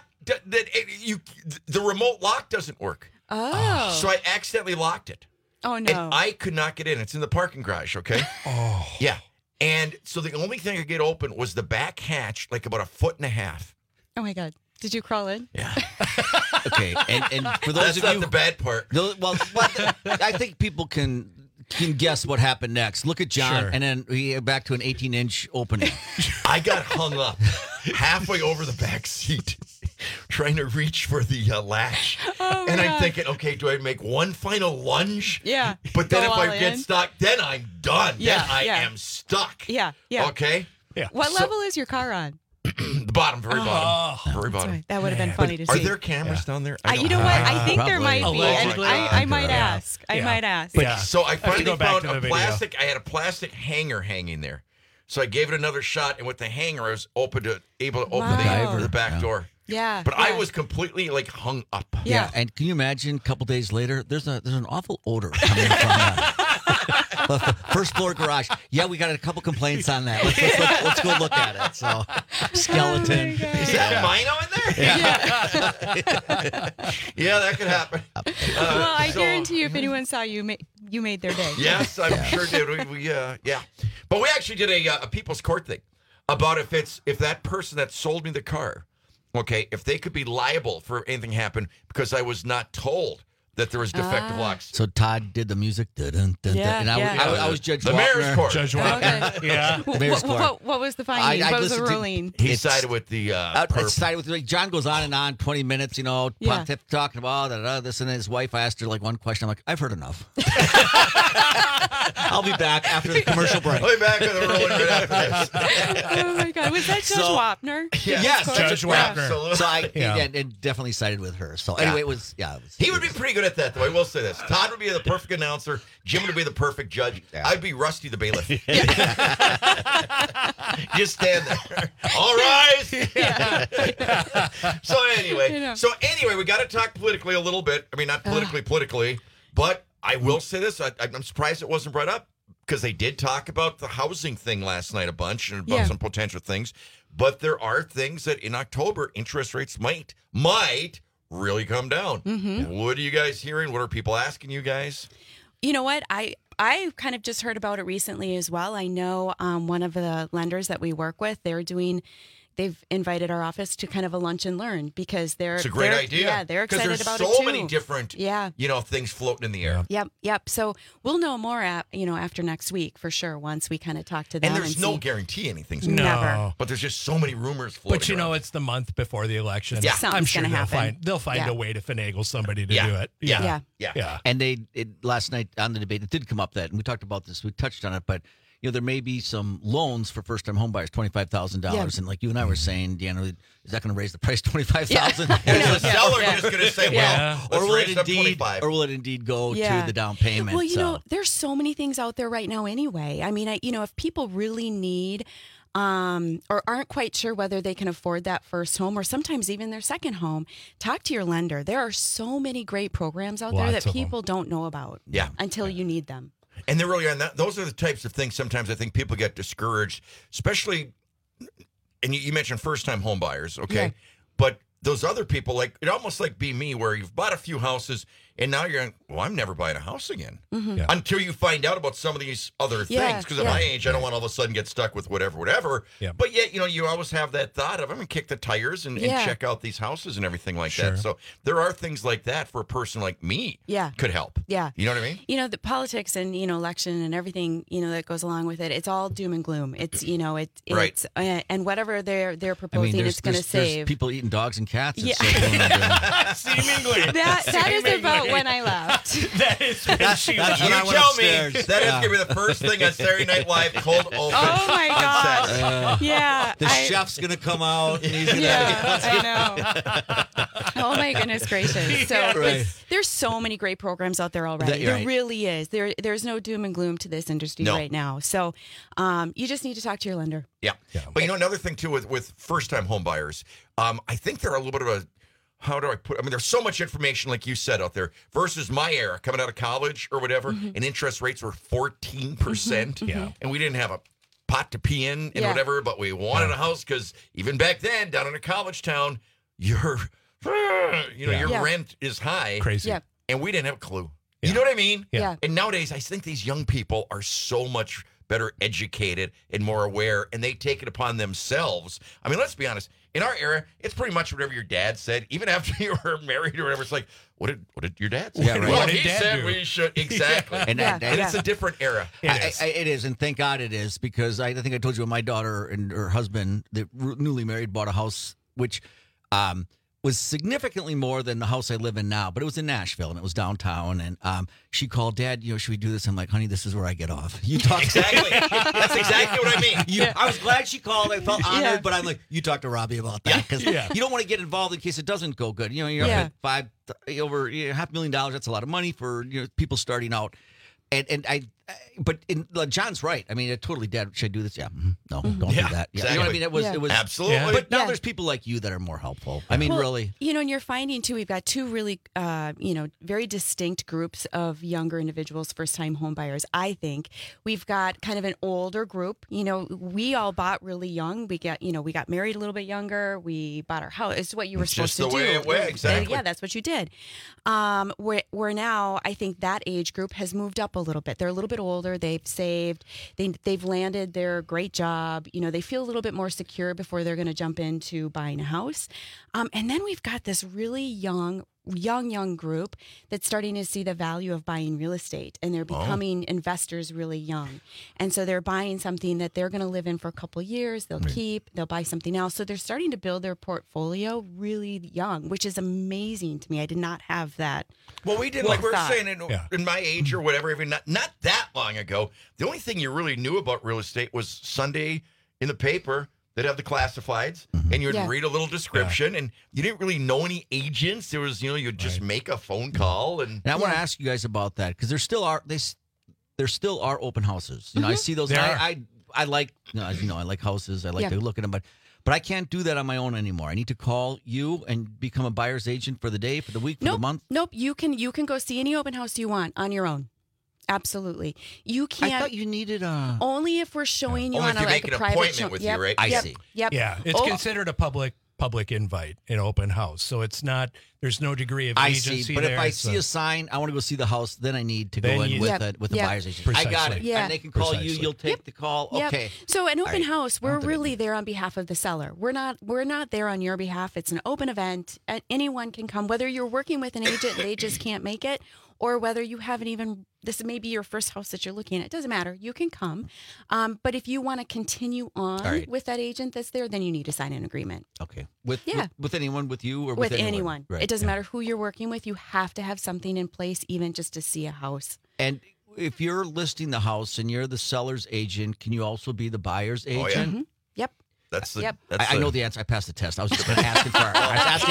Speaker 17: the remote lock doesn't work.
Speaker 5: Oh.
Speaker 17: So I accidentally locked it.
Speaker 5: Oh, no.
Speaker 17: And I could not get in. It's in the parking garage, okay?
Speaker 2: Oh.
Speaker 17: Yeah. And so the only thing I could get open was the back hatch, like about 1.5 feet.
Speaker 5: Oh, my God. Did you crawl in?
Speaker 17: Yeah.
Speaker 18: Okay. And for those
Speaker 17: That's
Speaker 18: of
Speaker 17: not
Speaker 18: you,
Speaker 17: the bad part.
Speaker 18: I think people can guess what happened next. Look at John, and then we back to an 18-inch opening.
Speaker 17: I got hung up halfway over the back seat. trying to reach for the latch.
Speaker 5: Oh,
Speaker 17: and I'm
Speaker 5: God.
Speaker 17: thinking, okay, do I make one final lunge?
Speaker 5: Yeah.
Speaker 17: But then
Speaker 5: Go
Speaker 17: if I
Speaker 5: all
Speaker 17: get
Speaker 5: in.
Speaker 17: stuck, then I'm done.
Speaker 5: Yeah,
Speaker 17: Then I
Speaker 5: yeah.
Speaker 17: am stuck.
Speaker 5: Yeah. Yeah.
Speaker 17: Okay?
Speaker 2: Yeah.
Speaker 5: What
Speaker 17: So-
Speaker 5: level is your car on?
Speaker 17: The bottom, very bottom. Very bottom.
Speaker 5: Right. That would have been
Speaker 17: But
Speaker 5: funny to
Speaker 17: are
Speaker 5: see.
Speaker 17: there cameras down there?
Speaker 5: You know what? I think there might be. And
Speaker 17: Allegedly.
Speaker 5: I might ask. I might ask.
Speaker 17: But so I finally
Speaker 2: go back
Speaker 17: found
Speaker 2: to the
Speaker 17: a
Speaker 2: video.
Speaker 17: plastic. I had a plastic hanger hanging there, so I gave it another shot, and with the hanger, I was able to open
Speaker 5: Wow.
Speaker 17: the back door.
Speaker 5: Yeah.
Speaker 17: But
Speaker 5: yeah.
Speaker 17: I was completely like hung up.
Speaker 18: Yeah, and can you imagine a couple days later, there's an awful odor coming from the first floor garage. Yeah, we got a couple complaints on that. Let's go look at it. So, skeleton.
Speaker 17: Is that Mino in there? Yeah, that could happen.
Speaker 5: Well, I
Speaker 17: so-
Speaker 5: guarantee you, if anyone saw you, you made their day.
Speaker 17: Yes, I'm sure did. We yeah. But we actually did a people's court thing about if that person that sold me the car, okay, if they could be liable for anything happen because I was not told that there was defective locks.
Speaker 18: So Todd did the music. Dun, dun, dun,
Speaker 5: Yeah,
Speaker 18: and I was Judge
Speaker 17: The
Speaker 18: Wapner.
Speaker 17: mayor's court.
Speaker 2: Judge Wapner. Yeah.
Speaker 18: The mayor's court.
Speaker 5: What was the finding? What was the
Speaker 18: listened to-
Speaker 5: ruling?
Speaker 17: He sided with the
Speaker 18: I
Speaker 17: perp.
Speaker 18: sided with like John goes on and on, 20 minutes,
Speaker 5: Yeah.
Speaker 18: pontiff talking about this and his wife. I asked her like one question. I'm like, I've heard enough. I'll be back after the commercial break.
Speaker 17: I'll be back with a ruling right after this.
Speaker 5: Oh my God! Was that Judge Wapner?
Speaker 18: Yes,
Speaker 2: Judge Wapner.
Speaker 17: Absolutely.
Speaker 18: So I
Speaker 2: Yeah.
Speaker 18: and definitely sided with her. So anyway, it was.
Speaker 17: He would be pretty good at that, though. I will say this: Todd would be the perfect announcer. Jim would be the perfect judge. I'd be Rusty the bailiff. Just stand there. All rise. So anyway, we got to talk politically a little bit. I mean, not politically, but I will say this: I'm surprised it wasn't brought up because they did talk about the housing thing last night a bunch and about some potential things. But there are things that in October interest rates might really come down. What are you guys hearing? What are people asking you guys?
Speaker 5: You know what? I kind of just heard about it recently as well. I know one of the lenders that we work with, they've invited our office to kind of a lunch and learn because
Speaker 17: It's a great idea.
Speaker 5: Yeah, they're excited
Speaker 17: there's
Speaker 5: about it
Speaker 17: so
Speaker 5: too.
Speaker 17: many different things floating in the air.
Speaker 5: Yep. So we'll know more after next week for sure once we kind of talk to them.
Speaker 17: And there's no
Speaker 5: see.
Speaker 17: guarantee anything's
Speaker 5: No.
Speaker 2: Never.
Speaker 17: But there's just so many rumors floating
Speaker 2: But you know,
Speaker 17: around.
Speaker 2: it's the month before the election.
Speaker 17: Yeah.
Speaker 2: I'm
Speaker 5: Something's
Speaker 2: sure
Speaker 5: gonna happen.
Speaker 2: they'll find
Speaker 5: Yeah.
Speaker 2: a way to finagle somebody to
Speaker 17: Yeah.
Speaker 2: do it.
Speaker 17: Yeah.
Speaker 2: Yeah.
Speaker 18: And last night on the debate, it did come up that, and we talked about this, we touched on it, but there may be some loans for first-time homebuyers, $25,000, and like you and I were saying, Deanna, is that going to raise the price $25,000?
Speaker 17: Is the seller just going to say, well, let's
Speaker 18: or will
Speaker 17: raise
Speaker 18: it
Speaker 17: up
Speaker 18: indeed,
Speaker 17: 25?
Speaker 18: or will it indeed go
Speaker 5: Yeah.
Speaker 18: to the down payment?
Speaker 5: Well,
Speaker 18: so.
Speaker 5: there's so many things out there right now anyway. I mean, if people really need or aren't quite sure whether they can afford that first home or sometimes even their second home, talk to your lender. There are so many great programs out there
Speaker 2: Lots
Speaker 5: that
Speaker 2: of
Speaker 5: people don't know about until you need them.
Speaker 17: And there really are. And those are the types of things sometimes I think people get discouraged, especially, and you mentioned first-time home buyers, okay?
Speaker 5: Yeah.
Speaker 17: But those other people, like it almost like be me, where you've bought a few houses and now you're going, well, I'm never buying a house again
Speaker 2: Yeah.
Speaker 17: until you find out about some of these other
Speaker 5: Yeah,
Speaker 17: things. Because at
Speaker 5: yeah.
Speaker 17: my age, I don't want to all of a sudden get stuck with whatever.
Speaker 2: Yeah.
Speaker 17: But yet, you always have that thought of, I'm going to kick the tires and
Speaker 5: Yeah.
Speaker 17: check out these houses and everything like
Speaker 2: Sure.
Speaker 17: that. So there are things like that for a person like me
Speaker 5: Yeah.
Speaker 17: could help.
Speaker 5: Yeah.
Speaker 17: You know what I mean?
Speaker 5: The politics and, election and everything, that goes along with it, it's all doom and gloom. It's,
Speaker 17: Right.
Speaker 5: and whatever they're proposing, it's going to
Speaker 18: there's
Speaker 5: save.
Speaker 18: people eating dogs and cats.
Speaker 5: Yeah.
Speaker 2: Seemingly.
Speaker 5: That is about when I left.
Speaker 2: That is when she
Speaker 18: that's
Speaker 2: left.
Speaker 18: when
Speaker 17: You
Speaker 18: I went
Speaker 17: tell me
Speaker 18: upstairs.
Speaker 17: that is
Speaker 18: Yeah.
Speaker 17: going to be the first thing on Saturday Night Live, cold open.
Speaker 5: Oh my
Speaker 17: on
Speaker 5: God.
Speaker 17: set.
Speaker 5: Yeah.
Speaker 18: The chef's going to come out. And he's gonna,
Speaker 5: I know. Oh my goodness gracious! So
Speaker 18: Right.
Speaker 5: there's so many great programs out there already.
Speaker 18: You're
Speaker 5: There
Speaker 18: right.
Speaker 5: really is. There's no doom and gloom to this industry
Speaker 17: No.
Speaker 5: right now. So you just need to talk to your lender.
Speaker 17: Yeah. But another thing too with first-time home buyers, I think they're a little bit of a, how do I put, there's so much information like you said out there versus my era coming out of college or whatever, and interest rates were 14%.
Speaker 2: Yeah.
Speaker 17: And we didn't have a pot to pee in and
Speaker 5: Yeah.
Speaker 17: whatever, but we wanted a house because even back then down in a college town, your
Speaker 5: Yeah.
Speaker 17: rent is high.
Speaker 2: Crazy.
Speaker 5: Yeah.
Speaker 17: And we didn't have a clue.
Speaker 2: Yeah.
Speaker 17: You know what I mean?
Speaker 5: Yeah.
Speaker 17: And nowadays, I think these young people are so much better educated and more aware, and they take it upon themselves. I mean, let's be honest. In our era, it's pretty much whatever your dad said. Even after you were married or whatever, it's like, what did your dad say?
Speaker 18: Yeah, right.
Speaker 17: Well,
Speaker 2: What did
Speaker 17: he
Speaker 2: Dad
Speaker 17: said
Speaker 2: do?
Speaker 17: we should. Exactly.
Speaker 18: And
Speaker 5: Yeah.
Speaker 17: And it's a different era.
Speaker 18: It is, and thank God it is, because I think I told you when my daughter and her husband, newly married, bought a house, which was significantly more than the house I live in now, but it was in Nashville and it was downtown. And she called, Dad, should we do this? I'm like, honey, this is where I get off. You talk
Speaker 17: exactly. That's exactly what I mean.
Speaker 18: I was glad she called. I felt honored, but I'm like, you talk to Robbie about that because you don't want to get involved in case it doesn't go good. You're up at over $500,000. That's a lot of money for people starting out. But John's right. I mean, it totally dead. Should I do this? Yeah. No, don't do that. Yeah.
Speaker 17: Exactly.
Speaker 18: You know what I mean? It was
Speaker 17: absolutely.
Speaker 18: But now there's people like you that are more helpful. I mean, really.
Speaker 5: And you're finding too, we've got two really, very distinct groups of younger individuals, first-time home buyers. I think we've got kind of an older group. We all bought really young. We got married a little bit younger. We bought our house. It's what you were supposed to do.
Speaker 17: Just the way it went. Exactly.
Speaker 5: Yeah, that's what you did. Where now, I think that age group has moved up a little bit. They're a little bit older. They've saved. They've landed their great job. They feel a little bit more secure before they're going to jump into buying a house. And then we've got this really young group that's starting to see the value of buying real estate, and they're becoming investors really young. And so they're buying something that they're going to live in for a couple of years. They'll keep, they'll buy something else. So they're starting to build their portfolio really young, which is amazing to me. I did not have that.
Speaker 17: Well, we did, like we were saying, in my age or whatever, even not that long ago, the only thing you really knew about real estate was Sunday in the paper. They'd have the classifieds, and you'd read a little description, and you didn't really know any agents. There was, you'd just make a phone call. And
Speaker 18: I want to ask you guys about that because there still are open houses. I see those. I like, as you know, I like houses. I like to look at them, but I can't do that on my own anymore. I need to call you and become a buyer's agent for the day, for the week, for the month.
Speaker 5: Nope. You can go see any open house you want on your own. Absolutely. You can't.
Speaker 18: I thought you needed a...
Speaker 5: Only if we're showing you on a private
Speaker 17: appointment with you, right?
Speaker 18: I see.
Speaker 5: Yep.
Speaker 2: Yeah, it's considered a public invite, an open house. So it's not, there's no degree of agency
Speaker 18: see. But
Speaker 2: there,
Speaker 18: if I see a sign, I want to go see the house, then I need to go in with the buyer's agent.
Speaker 2: Precisely.
Speaker 18: I got it.
Speaker 5: Yeah.
Speaker 18: And they can call you, you'll take the call.
Speaker 5: Yep.
Speaker 18: Okay.
Speaker 5: So an open house, we're really there on behalf of the seller. We're not there on your behalf. It's an open event. Anyone can come, whether you're working with an agent and they just can't make it, or whether you haven't even, this may be your first house that you're looking at. It doesn't matter. You can come. But if you want to continue on with that agent that's there, then you need to sign an agreement.
Speaker 18: Okay. With anyone, with you, or
Speaker 5: with anyone?
Speaker 18: anyone. Right.
Speaker 5: It doesn't matter who you're working with. You have to have something in place, even just to see a house.
Speaker 18: And if you're listing the house and you're the seller's agent, can you also be the buyer's agent?
Speaker 17: Oh, yeah.
Speaker 5: Mm-hmm. Yep.
Speaker 18: I know the answer. I passed the test. I was just asking for it.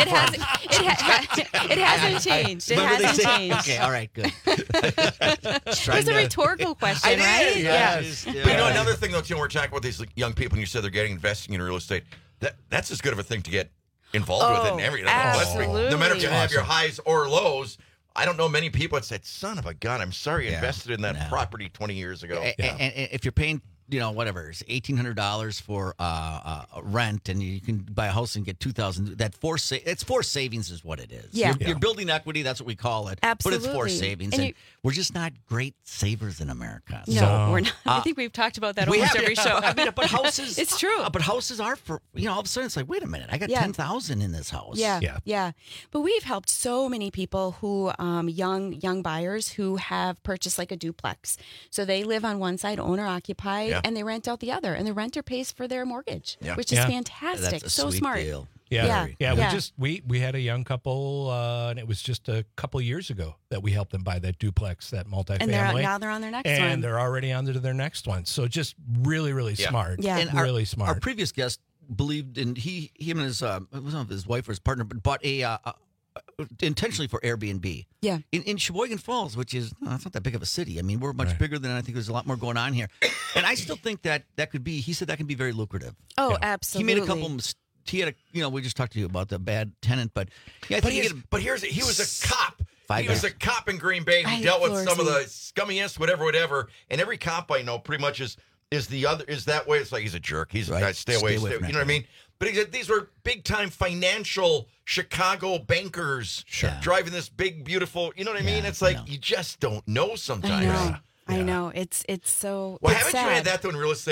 Speaker 5: It hasn't changed. It hasn't changed.
Speaker 18: Okay, all right, good.
Speaker 5: It was a rhetorical question, right?
Speaker 18: Yes.
Speaker 17: But another thing, though, too, when we're talking about these young people, and you said they're getting investing in real estate, that's as good of a thing to get involved with in everything.
Speaker 5: Absolutely.
Speaker 17: No matter if you have your highs or lows, I don't know many people that said, son of a gun, I'm sorry I invested in that property 20 years ago.
Speaker 18: And if you're paying, whatever, it's $1,800 for rent, and you can buy a house and get $2,000. It's forced savings, is what it is.
Speaker 5: Yeah.
Speaker 18: You're building equity. That's what we call it.
Speaker 5: Absolutely.
Speaker 18: But it's forced savings, and we're just not great savers in America.
Speaker 5: No, we're not. I think we've talked about that almost every show.
Speaker 18: I mean, but houses.
Speaker 5: It's true.
Speaker 18: But houses are for all of a sudden it's like, wait a minute, I got $10,000 in this house.
Speaker 5: Yeah. But we've helped so many people who young buyers who have purchased like a duplex. So they live on one side, owner occupied, and they rent out the other, and the renter pays for their mortgage, which is fantastic.
Speaker 18: That's a
Speaker 5: so
Speaker 18: sweet
Speaker 5: smart.
Speaker 18: Deal.
Speaker 2: Yeah. We had a young couple, and it was just a couple years ago that we helped them buy that duplex, that multifamily.
Speaker 5: And now they're on their next one.
Speaker 2: And they're already on to their next one. So just really, really smart.
Speaker 5: Yeah.
Speaker 2: And really smart.
Speaker 18: Our previous guest believed in he and his his wife or his partner bought a intentionally for Airbnb.
Speaker 5: Yeah.
Speaker 18: In Sheboygan Falls, which is it's not that big of a city. I mean, we're much bigger than I think. There's a lot more going on here, and I still think that could be. He said that can be very lucrative.
Speaker 5: Oh, absolutely.
Speaker 18: He made a couple. He had we just talked to you about the bad tenant, but
Speaker 17: he was a cop. He was a cop in Green Bay who dealt with some of the scummiest, whatever. And every cop I know pretty much is that way. It's like he's a jerk. He's a guy. Stay away. You know what I mean? But these were big time financial Chicago bankers driving this big, beautiful. You know what I mean? It's like you just don't know sometimes.
Speaker 5: I know. It's so.
Speaker 17: Well,
Speaker 5: it's
Speaker 17: haven't
Speaker 5: sad.
Speaker 17: you had that though in real estate?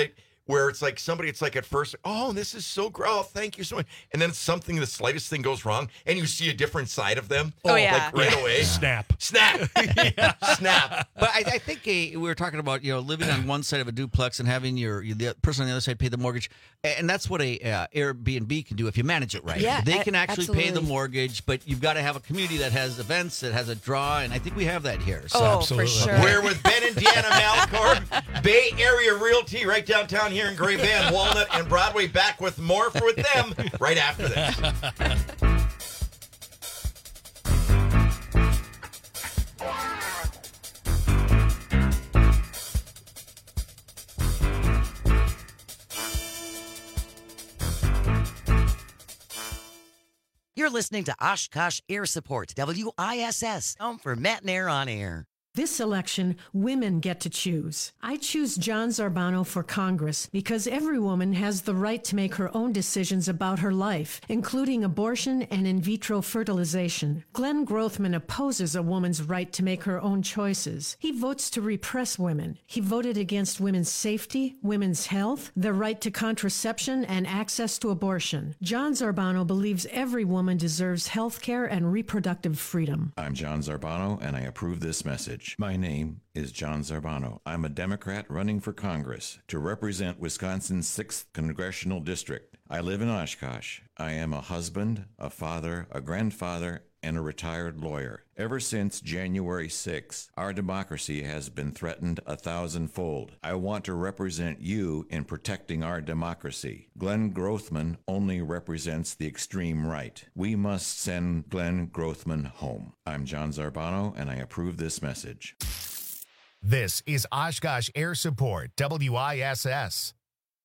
Speaker 17: where it's like somebody, it's like at first, oh, this is so great. Oh, thank you so much. And then something, the slightest thing goes wrong, and you see a different side of them.
Speaker 5: Oh, yeah.
Speaker 17: Like right away.
Speaker 2: Snap.
Speaker 17: Snap. Snap.
Speaker 18: But I think we were talking about, living on one side of a duplex and having the person on the other side pay the mortgage. And that's what a Airbnb can do if you manage it right.
Speaker 5: Yeah,
Speaker 18: they can actually pay the
Speaker 5: absolutely.
Speaker 18: mortgage, but you've got to have a community that has events, that has a draw, and I think we have that here. So.
Speaker 5: Oh,
Speaker 2: Absolutely.
Speaker 5: for sure.
Speaker 17: We're with Ben and Deanna Malcorp, Bay Area Realty, right downtown here in Gray Van, Walnut, and Broadway. Back with more with them right after this.
Speaker 6: You're listening to Oshkosh Air Support, WISS, home for Matt and Air on Air.
Speaker 7: This election, women get to choose. I choose John Zarbano for Congress because every woman has the right to make her own decisions about her life, including abortion and in vitro fertilization. Glenn Grothman opposes a woman's right to make her own choices. He votes to repress women. He voted against women's safety, women's health, the right to contraception, and access to abortion. John Zarbano believes every woman deserves health care and reproductive freedom.
Speaker 8: I'm John Zarbano, and I approve this message. My name is John Zarbano. I'm a Democrat running for Congress to represent Wisconsin's 6th Congressional District. I live in Oshkosh. I am a husband, a father, a grandfather, and a retired lawyer. Ever since January 6th, our democracy has been threatened 1,000-fold. I want to represent you in protecting our democracy. Glenn Grothman only represents the extreme right. We must send Glenn Grothman home. I'm John Zarbano, and I approve this message.
Speaker 1: This is Oshkosh Air Support, WISS.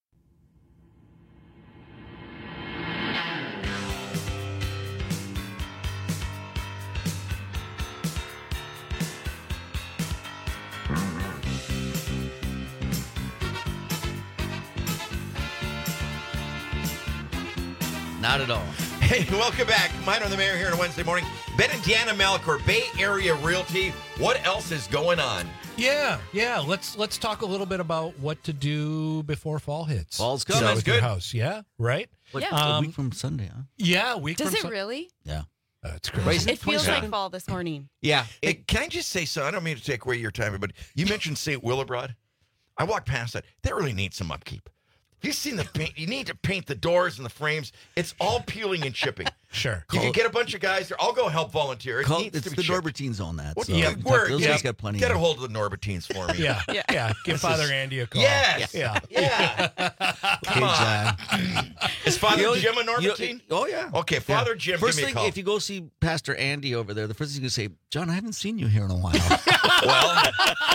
Speaker 18: Not at all.
Speaker 17: Hey, welcome back. Mine on the Mayor here on a Wednesday morning. Ben and Deanna Malcorp, Bay Area Realty. What else is going on?
Speaker 2: Yeah. Let's talk a little bit about what to do before fall hits.
Speaker 18: Fall's coming.
Speaker 2: With
Speaker 17: Sounds
Speaker 2: your
Speaker 17: good.
Speaker 2: house. Yeah, right?
Speaker 18: A week from Sunday, huh?
Speaker 2: Yeah, a week
Speaker 5: Does
Speaker 2: from
Speaker 5: it really?
Speaker 18: Yeah.
Speaker 2: That's crazy.
Speaker 5: It feels
Speaker 18: 27?
Speaker 5: like fall this morning.
Speaker 18: Yeah.
Speaker 17: Hey, can I just say something? I don't mean to take away your time, but you mentioned St. Willibrod. I walked past that. That really needs some upkeep. Have you seen the paint? You need to paint the doors and the frames. It's all peeling and chipping.
Speaker 2: Sure.
Speaker 17: You can get a bunch of guys there. I'll go help volunteer. It needs
Speaker 18: It's
Speaker 17: to be
Speaker 18: the
Speaker 17: chipped.
Speaker 18: Norbertines own that.
Speaker 17: What
Speaker 18: So
Speaker 17: yeah, word.
Speaker 18: those
Speaker 17: Yeah.
Speaker 18: guys got plenty.
Speaker 17: Get
Speaker 18: of
Speaker 17: a hold of the Norbertines for me.
Speaker 2: Yeah. Give Father Andy a call.
Speaker 17: Yes.
Speaker 2: Yeah.
Speaker 17: Come on. Is Father Jim a Norbertine?
Speaker 18: Oh, yeah.
Speaker 17: Okay, Father Jim,
Speaker 18: First
Speaker 17: give me a
Speaker 18: thing,
Speaker 17: call.
Speaker 18: if you go see Pastor Andy over there, the first thing you say, John, I haven't seen you here in a while.
Speaker 17: Well,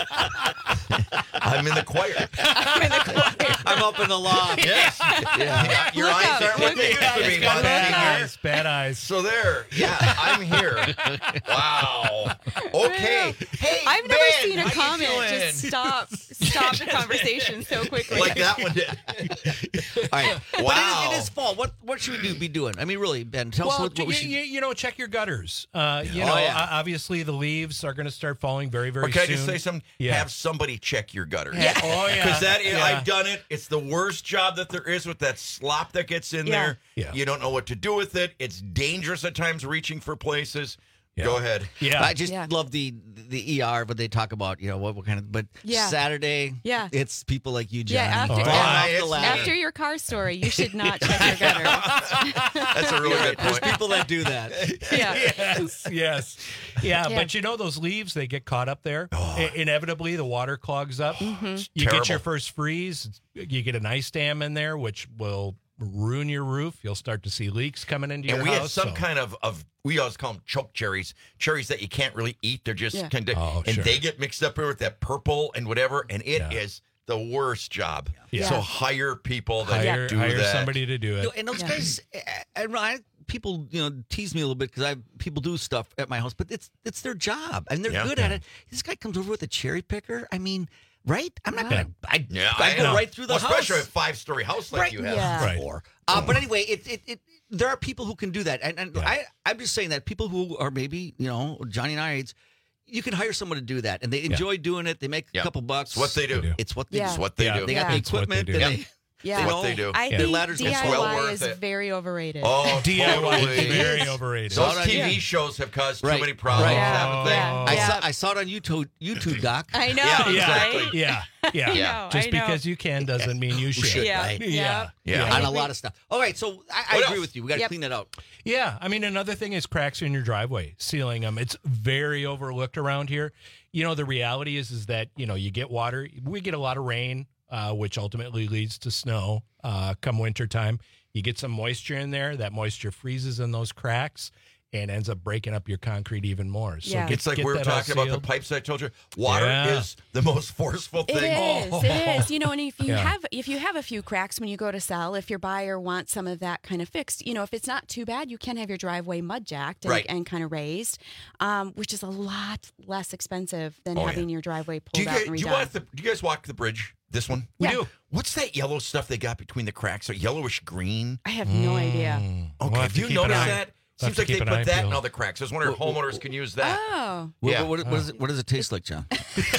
Speaker 17: I'm in the choir.
Speaker 18: I'm up in the loft.
Speaker 17: Yes.
Speaker 18: Yeah.
Speaker 17: Your eyes aren't what they used to be, Father.
Speaker 2: Bad eyes.
Speaker 17: So there. Yeah, I'm here. Wow. Okay. Hey,
Speaker 5: I've never
Speaker 17: Ben,
Speaker 5: seen a
Speaker 17: how you
Speaker 5: comment
Speaker 17: doing?
Speaker 5: just stop the conversation so quickly.
Speaker 17: Like that one did.
Speaker 18: All right.
Speaker 17: Wow.
Speaker 18: But it is fall. What should we be doing? I mean, really, Ben, tell us what we should
Speaker 2: check your gutters. Obviously the leaves are going to start falling very, very
Speaker 17: Okay,
Speaker 2: soon.
Speaker 17: can I just say something?
Speaker 2: Yeah.
Speaker 17: Have somebody check your gutters.
Speaker 2: Yeah. Oh, yeah.
Speaker 17: Because
Speaker 2: Yeah.
Speaker 17: I've done it. It's the worst job that there is with that slop that gets in there.
Speaker 2: Yeah.
Speaker 17: You don't know what to do with it. It's dangerous at times reaching for places.
Speaker 2: Yeah.
Speaker 17: Go ahead.
Speaker 2: Yeah.
Speaker 18: I just love the ER, but they talk about, what kind of, but Saturday, it's people like you, Johnny.
Speaker 5: After your car story, you should not check your gutters.
Speaker 17: That's a really good point.
Speaker 18: There's people that do that.
Speaker 2: Yes. Yeah, but those leaves, they get caught up there. Inevitably, the water clogs up.
Speaker 5: Mm-hmm.
Speaker 2: You
Speaker 17: Terrible.
Speaker 2: get your first freeze. You get an ice dam in there, which will ruin your roof. You'll start to see leaks coming into your
Speaker 17: And
Speaker 2: house.
Speaker 17: we had some kind of we always call them choke cherries that you can't really eat. They're just kind of, and they get mixed up with that purple and whatever, and it is the worst job.
Speaker 2: Yeah.
Speaker 17: So hire people that do
Speaker 2: hire
Speaker 17: that.
Speaker 2: somebody to do it.
Speaker 18: And those guys, people, tease me a little bit because people do stuff at my house, but it's their job and they're good at it. This guy comes over with a cherry picker. I mean, right? I'm not going to. I go right through the house,
Speaker 17: especially a 5-story house like you have.
Speaker 5: Yeah.
Speaker 18: Right. But anyway, there are people who can do that, and I'm just saying that people who are maybe Johnny and I age, you can hire someone to do that, and they enjoy doing it. They make a couple bucks.
Speaker 17: It's what they do.
Speaker 18: It's what they do.
Speaker 17: It's what they do.
Speaker 18: They got the
Speaker 2: It's what they
Speaker 18: equipment.
Speaker 2: do.
Speaker 18: And
Speaker 5: Yeah.
Speaker 17: what they do.
Speaker 5: I
Speaker 17: Their
Speaker 5: think
Speaker 17: ladders
Speaker 5: DIY
Speaker 17: it's well worth
Speaker 5: is
Speaker 17: it.
Speaker 5: very overrated.
Speaker 17: Oh,
Speaker 2: DIY
Speaker 17: totally.
Speaker 2: is very overrated.
Speaker 17: Those TV shows have caused too
Speaker 18: Right.
Speaker 17: many problems,
Speaker 18: Right.
Speaker 17: haven't they?
Speaker 18: I saw it on YouTube Doc.
Speaker 5: I know.
Speaker 17: Yeah,
Speaker 2: Yeah,
Speaker 17: exactly.
Speaker 2: yeah, yeah.
Speaker 5: I know,
Speaker 2: Just
Speaker 5: I know.
Speaker 2: because you can doesn't mean you should.
Speaker 5: Yeah.
Speaker 18: Right?
Speaker 5: Yeah.
Speaker 17: Yeah.
Speaker 18: On a lot of stuff. All right, so I
Speaker 17: What
Speaker 18: agree
Speaker 17: else?
Speaker 18: with you. We got to
Speaker 5: Yep.
Speaker 18: clean that out.
Speaker 2: Yeah, I mean, another thing is cracks in your driveway, sealing them. It's very overlooked around here. You know, the reality is that, you know, you get water. We get a lot of rain, which ultimately leads to snow come wintertime. You get some moisture in there. That moisture freezes in those cracks and ends up breaking up your concrete even more. So
Speaker 5: Yeah.
Speaker 17: It's like we were
Speaker 2: that all
Speaker 17: talking about the
Speaker 2: sealed.
Speaker 17: pipes I told you. Water
Speaker 2: Yeah.
Speaker 17: is the most forceful
Speaker 5: It
Speaker 17: thing.
Speaker 5: is. It is. You know, and if you
Speaker 2: Yeah.
Speaker 5: have a few cracks when you go to sell, if your buyer wants some of that kind of fixed, you know, if it's not too bad, you can have your driveway mud jacked and,
Speaker 17: Right.
Speaker 5: and kind of raised, which is a lot less expensive than
Speaker 17: Oh,
Speaker 5: having
Speaker 17: yeah.
Speaker 5: your driveway
Speaker 17: Do
Speaker 5: pulled
Speaker 17: you,
Speaker 5: out
Speaker 17: guys,
Speaker 5: and
Speaker 17: do, you
Speaker 5: redone.
Speaker 17: watch do you guys walk the bridge? This one?
Speaker 5: We
Speaker 2: do.
Speaker 17: What's that yellow stuff they got between the cracks? A yellowish green?
Speaker 5: I have no idea.
Speaker 17: Okay,
Speaker 2: We'll have
Speaker 17: have
Speaker 2: to
Speaker 17: you
Speaker 2: keep an
Speaker 17: noticed
Speaker 2: eye.
Speaker 17: that?
Speaker 2: We'll
Speaker 17: Seems
Speaker 2: have
Speaker 17: like
Speaker 2: to
Speaker 17: they
Speaker 2: keep an eye
Speaker 17: put that in
Speaker 2: peeled.
Speaker 17: all the cracks. I was wondering if homeowners can use that.
Speaker 5: Oh.
Speaker 17: Yeah.
Speaker 18: What does it taste like, John?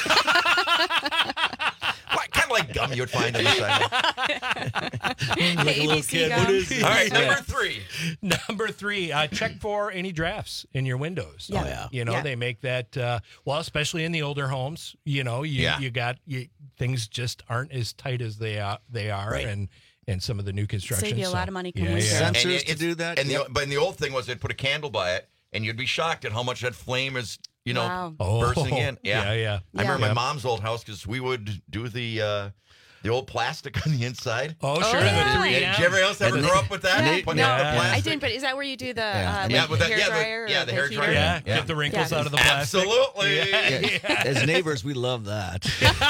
Speaker 17: Kind of like gum you would find on the sidewalk.
Speaker 18: Like a little
Speaker 5: ABC
Speaker 18: kid.
Speaker 5: gum.
Speaker 18: What is
Speaker 17: All right,
Speaker 2: Yeah.
Speaker 17: number 3.
Speaker 2: Number 3, check for any drafts in your windows.
Speaker 5: Yeah. Oh, yeah.
Speaker 2: You know,
Speaker 5: Yeah.
Speaker 2: they make that, well, especially in the older homes, you know, you got things just aren't as tight as they are
Speaker 17: Right.
Speaker 2: and some of the new construction.
Speaker 5: Save you a lot
Speaker 2: so-
Speaker 5: of money
Speaker 2: Yeah,
Speaker 5: coming
Speaker 2: yeah.
Speaker 5: in.
Speaker 18: Sensors to do that?
Speaker 17: And but the old thing was they'd put a candle by it, and you'd be shocked at how much that flame is, you know,
Speaker 5: Wow.
Speaker 17: bursting in. Yeah.
Speaker 2: Yeah.
Speaker 17: I remember
Speaker 2: Yeah.
Speaker 17: my mom's old house because we would do the old plastic on the inside.
Speaker 2: Oh, sure.
Speaker 5: yeah.
Speaker 2: The 3M.
Speaker 17: Did you ever grow up with that?
Speaker 5: Yeah.
Speaker 17: Putting
Speaker 5: No,
Speaker 17: out the
Speaker 2: Yeah.
Speaker 17: plastic?
Speaker 5: I didn't, but is that where you do the
Speaker 18: Yeah.
Speaker 17: Yeah,
Speaker 5: like
Speaker 17: with that-
Speaker 5: hair
Speaker 17: yeah,
Speaker 5: dryer?
Speaker 17: the
Speaker 5: or
Speaker 17: hair
Speaker 5: heater?
Speaker 17: dryer.
Speaker 2: Yeah,
Speaker 17: Yeah.
Speaker 2: get the wrinkles
Speaker 5: Yeah.
Speaker 2: out of the plastic.
Speaker 17: Absolutely.
Speaker 2: Yeah.
Speaker 18: As neighbors, we love that.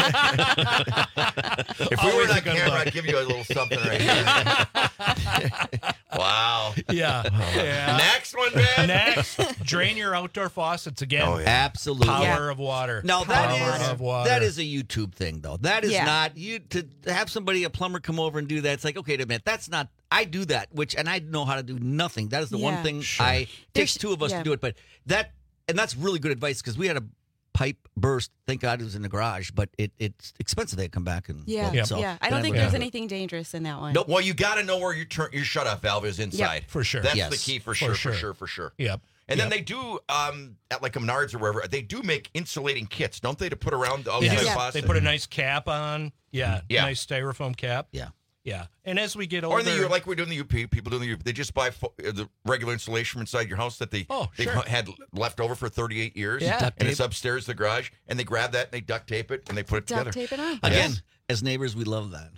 Speaker 17: If we were
Speaker 2: Always a
Speaker 17: on
Speaker 2: good
Speaker 17: camera,
Speaker 2: look.
Speaker 17: I'd give you a little something right here. Wow.
Speaker 2: Yeah. Yeah.
Speaker 17: Next one, Ben.
Speaker 2: Next, drain your outdoor faucets again.
Speaker 17: Oh, yeah.
Speaker 18: Absolutely.
Speaker 2: Power of water.
Speaker 18: Now
Speaker 2: Power of water.
Speaker 18: that is a YouTube thing, though. That is
Speaker 5: Yeah.
Speaker 18: not you to have somebody, a plumber, come over and do that. It's like, okay, wait a minute, that's not. I do that, and I know how to do nothing. That is the one
Speaker 5: Yeah.
Speaker 18: thing
Speaker 2: Sure.
Speaker 18: it takes two of us
Speaker 5: yeah.
Speaker 18: to do it. But that's really good advice because we had a pipe burst. Thank God it was in the garage, but it's expensive. They come back and
Speaker 5: Yeah,
Speaker 18: look, so
Speaker 5: yeah. I don't think
Speaker 18: then
Speaker 5: there's
Speaker 18: look.
Speaker 5: anything dangerous in that one.
Speaker 17: No, well, you got to know where your shut-off valve is inside.
Speaker 2: For sure.
Speaker 17: That's
Speaker 18: Yes.
Speaker 17: the key for
Speaker 2: For
Speaker 17: sure.
Speaker 2: sure. Yep.
Speaker 17: And then
Speaker 2: Yep.
Speaker 17: they do at like a Menards or wherever they do make insulating kits, don't they, to put around the
Speaker 2: They
Speaker 17: outside
Speaker 2: do.
Speaker 17: faucet?
Speaker 2: They put a nice cap on. Yeah.
Speaker 17: Yeah.
Speaker 2: Nice styrofoam cap.
Speaker 18: Yeah.
Speaker 2: Yeah. And as we get older,
Speaker 17: Or in the like we do in the UP, people do in the UP, they just buy the regular insulation inside your house that they
Speaker 2: sure.
Speaker 17: had left over for 38 years.
Speaker 2: Yeah. Duct
Speaker 17: And it's
Speaker 18: tape.
Speaker 17: upstairs in the garage, and they grab that and they duct tape it and they put it
Speaker 5: Duct
Speaker 17: together.
Speaker 5: tape it on.
Speaker 18: Again,
Speaker 17: Yes.
Speaker 18: as neighbors, we love that.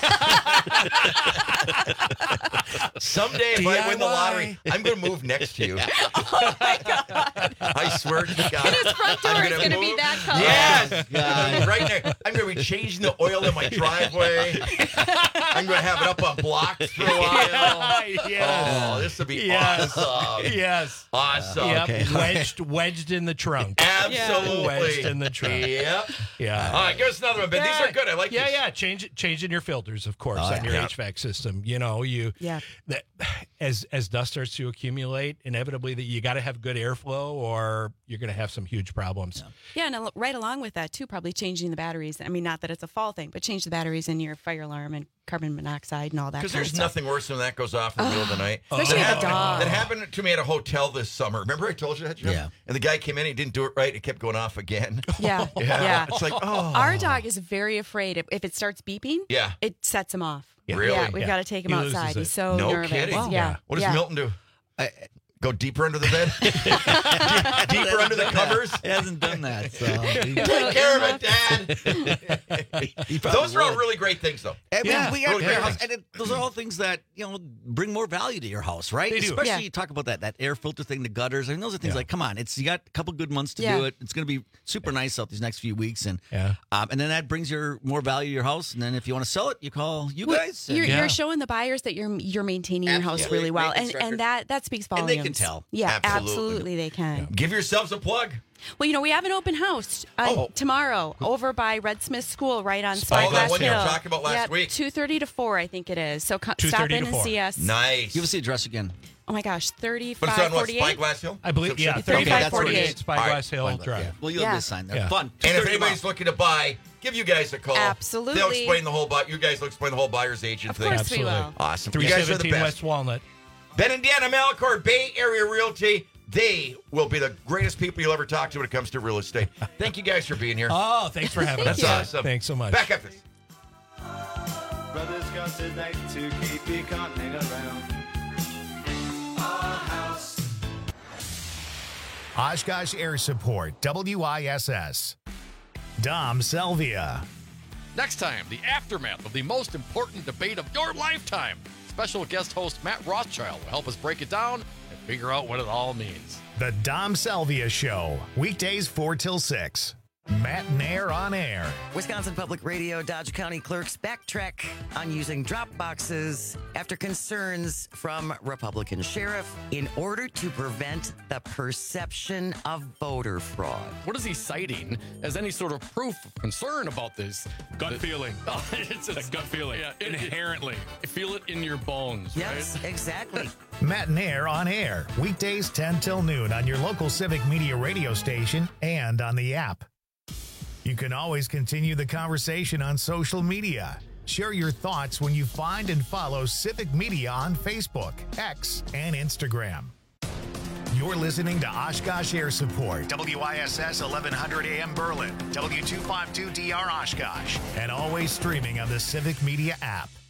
Speaker 17: Someday, if I win the lottery, I'm going to move next to you.
Speaker 5: Oh my God.
Speaker 17: I swear to God.
Speaker 5: And his front door
Speaker 17: I'm
Speaker 5: is going to be
Speaker 17: move-
Speaker 5: that color.
Speaker 17: Yes,
Speaker 18: God.
Speaker 17: right there. I'm going to be changing the oil in my driveway. I'm going to have it up on blocks for a while.
Speaker 2: Yes.
Speaker 17: Oh, this would be
Speaker 2: Yes.
Speaker 17: awesome.
Speaker 2: Yes.
Speaker 17: Awesome.
Speaker 2: Yep.
Speaker 18: Okay.
Speaker 2: Wedged in the trunk.
Speaker 17: Absolutely.
Speaker 2: Wedged in the trunk.
Speaker 17: Yep.
Speaker 2: Yeah.
Speaker 17: All right, give us another one, Ben. These are good. I like
Speaker 2: yeah,
Speaker 17: these.
Speaker 2: Yeah, changing your filters, of course,
Speaker 18: Oh,
Speaker 2: on your
Speaker 17: yeah.
Speaker 2: HVAC system. You know, that as dust starts to accumulate, inevitably that you got to have good airflow, or you're going to have some huge problems.
Speaker 5: Yeah, and right along with that, too, probably changing the batteries. I mean, not that it's a fall thing, but change the batteries in your fire alarm and carbon monoxide and all that kind
Speaker 17: Because
Speaker 5: of
Speaker 17: there's
Speaker 5: stuff.
Speaker 17: nothing worse than that goes off in the middle of the night.
Speaker 5: Especially
Speaker 17: that
Speaker 5: with a dog.
Speaker 17: That happened to me at a hotel this summer. Remember I told you that, Jeff?
Speaker 18: Yeah.
Speaker 17: And the guy came in, he didn't do it right. It kept going off again.
Speaker 5: Yeah,
Speaker 17: Yeah. It's like, oh.
Speaker 5: Our dog is very afraid. If it starts beeping,
Speaker 17: Yeah.
Speaker 5: it sets him off.
Speaker 2: Yeah.
Speaker 17: Really?
Speaker 5: Yeah, we've
Speaker 2: Yeah.
Speaker 5: got to take him
Speaker 2: He loses
Speaker 5: outside.
Speaker 2: it.
Speaker 5: He's so
Speaker 17: No
Speaker 5: nervous.
Speaker 17: kidding.
Speaker 5: Yeah.
Speaker 17: What does
Speaker 5: yeah.
Speaker 17: Milton do? Go deeper under the bed? Deeper under the covers?
Speaker 18: He hasn't done that. So
Speaker 17: Take care of it, Dad. Those are all really great things, though.
Speaker 18: And
Speaker 2: Yeah.
Speaker 18: we got
Speaker 17: Really
Speaker 18: your
Speaker 17: great
Speaker 18: house,
Speaker 17: things.
Speaker 18: and those are all things that bring more value to your house, right?
Speaker 2: They do.
Speaker 18: Especially
Speaker 5: Yeah.
Speaker 18: you talk about that air filter thing, the gutters. I mean, those are things
Speaker 2: Yeah.
Speaker 18: like, come on, you got a couple good months to
Speaker 5: Yeah.
Speaker 18: do it. It's going to be super nice out these next few weeks, and
Speaker 2: Yeah.
Speaker 18: and then that brings your more value to your house. And then if you want to sell it, you call you
Speaker 5: Well,
Speaker 18: guys, and,
Speaker 5: You're showing the buyers that you're maintaining your house
Speaker 18: Absolutely.
Speaker 5: really well,
Speaker 18: Maintenance record.
Speaker 5: and that speaks
Speaker 18: And
Speaker 5: volumes.
Speaker 18: they can tell.
Speaker 5: Yeah,
Speaker 17: Absolutely.
Speaker 5: absolutely they can.
Speaker 17: Give yourselves a plug.
Speaker 5: Well, we have an open house tomorrow over by Red Smith School, right on
Speaker 17: that
Speaker 5: Spyglass
Speaker 17: one you
Speaker 5: Hill.
Speaker 17: were talking about last week.
Speaker 5: 2:30 to 4, I think it is. So
Speaker 2: 2:30
Speaker 5: stop in
Speaker 2: to
Speaker 5: and
Speaker 2: 4.
Speaker 5: see us.
Speaker 17: Nice.
Speaker 18: give us the address again.
Speaker 5: Oh my gosh, 35,
Speaker 17: But it's on what,
Speaker 5: 48?
Speaker 17: Spyglass Hill?
Speaker 2: I believe, yeah, 3548 Spyglass Hill Drive.
Speaker 18: Well, you'll have this sign there.
Speaker 2: Yeah.
Speaker 18: Fun.
Speaker 17: And if anybody's looking to buy, give you guys a call.
Speaker 5: Absolutely.
Speaker 17: They'll explain the whole you guys will explain the whole buyer's agent
Speaker 5: Of
Speaker 17: thing.
Speaker 5: course we will.
Speaker 17: Awesome. You guys are the
Speaker 2: 317
Speaker 17: best.
Speaker 2: West Walnut.
Speaker 17: Ben and Deanna Malachor, Bay Area Realty. They will be the greatest people you'll ever talk to when it comes to real estate. Thank you guys for being here.
Speaker 2: Oh, thanks for having us.
Speaker 17: That's awesome.
Speaker 2: Thanks so much.
Speaker 17: Back up this.
Speaker 3: Brothers got tonight to keep you can't hang around. Our house.
Speaker 1: Oshkosh Air Support, WISS. Dom Selvia.
Speaker 9: Next time, the aftermath of the most important debate of your lifetime. Special guest host Matt Rothschild will help us break it down and figure out what it all means.
Speaker 1: The Dom Selvia Show, weekdays 4 till 6. Matt Nair on air.
Speaker 6: Wisconsin Public Radio Dodge County clerks backtrack on using drop boxes after concerns from Republican sheriff in order to prevent the perception of voter fraud.
Speaker 9: What is he citing as any sort of proof of concern about this?
Speaker 10: Gut feeling.
Speaker 9: It's a
Speaker 10: gut feeling.
Speaker 9: Yeah,
Speaker 10: Inherently.
Speaker 9: Feel it in your bones,
Speaker 6: Yes,
Speaker 9: right?
Speaker 6: exactly.
Speaker 1: Matt Nair on air, weekdays 10 till noon on your local Civic Media radio station and on the app. You can always continue the conversation on social media. Share your thoughts when you find and follow Civic Media on Facebook, X, and Instagram. You're listening to Oshkosh Air Support, WISS 1100 AM Berlin, W252DR Oshkosh, and always streaming on the Civic Media app.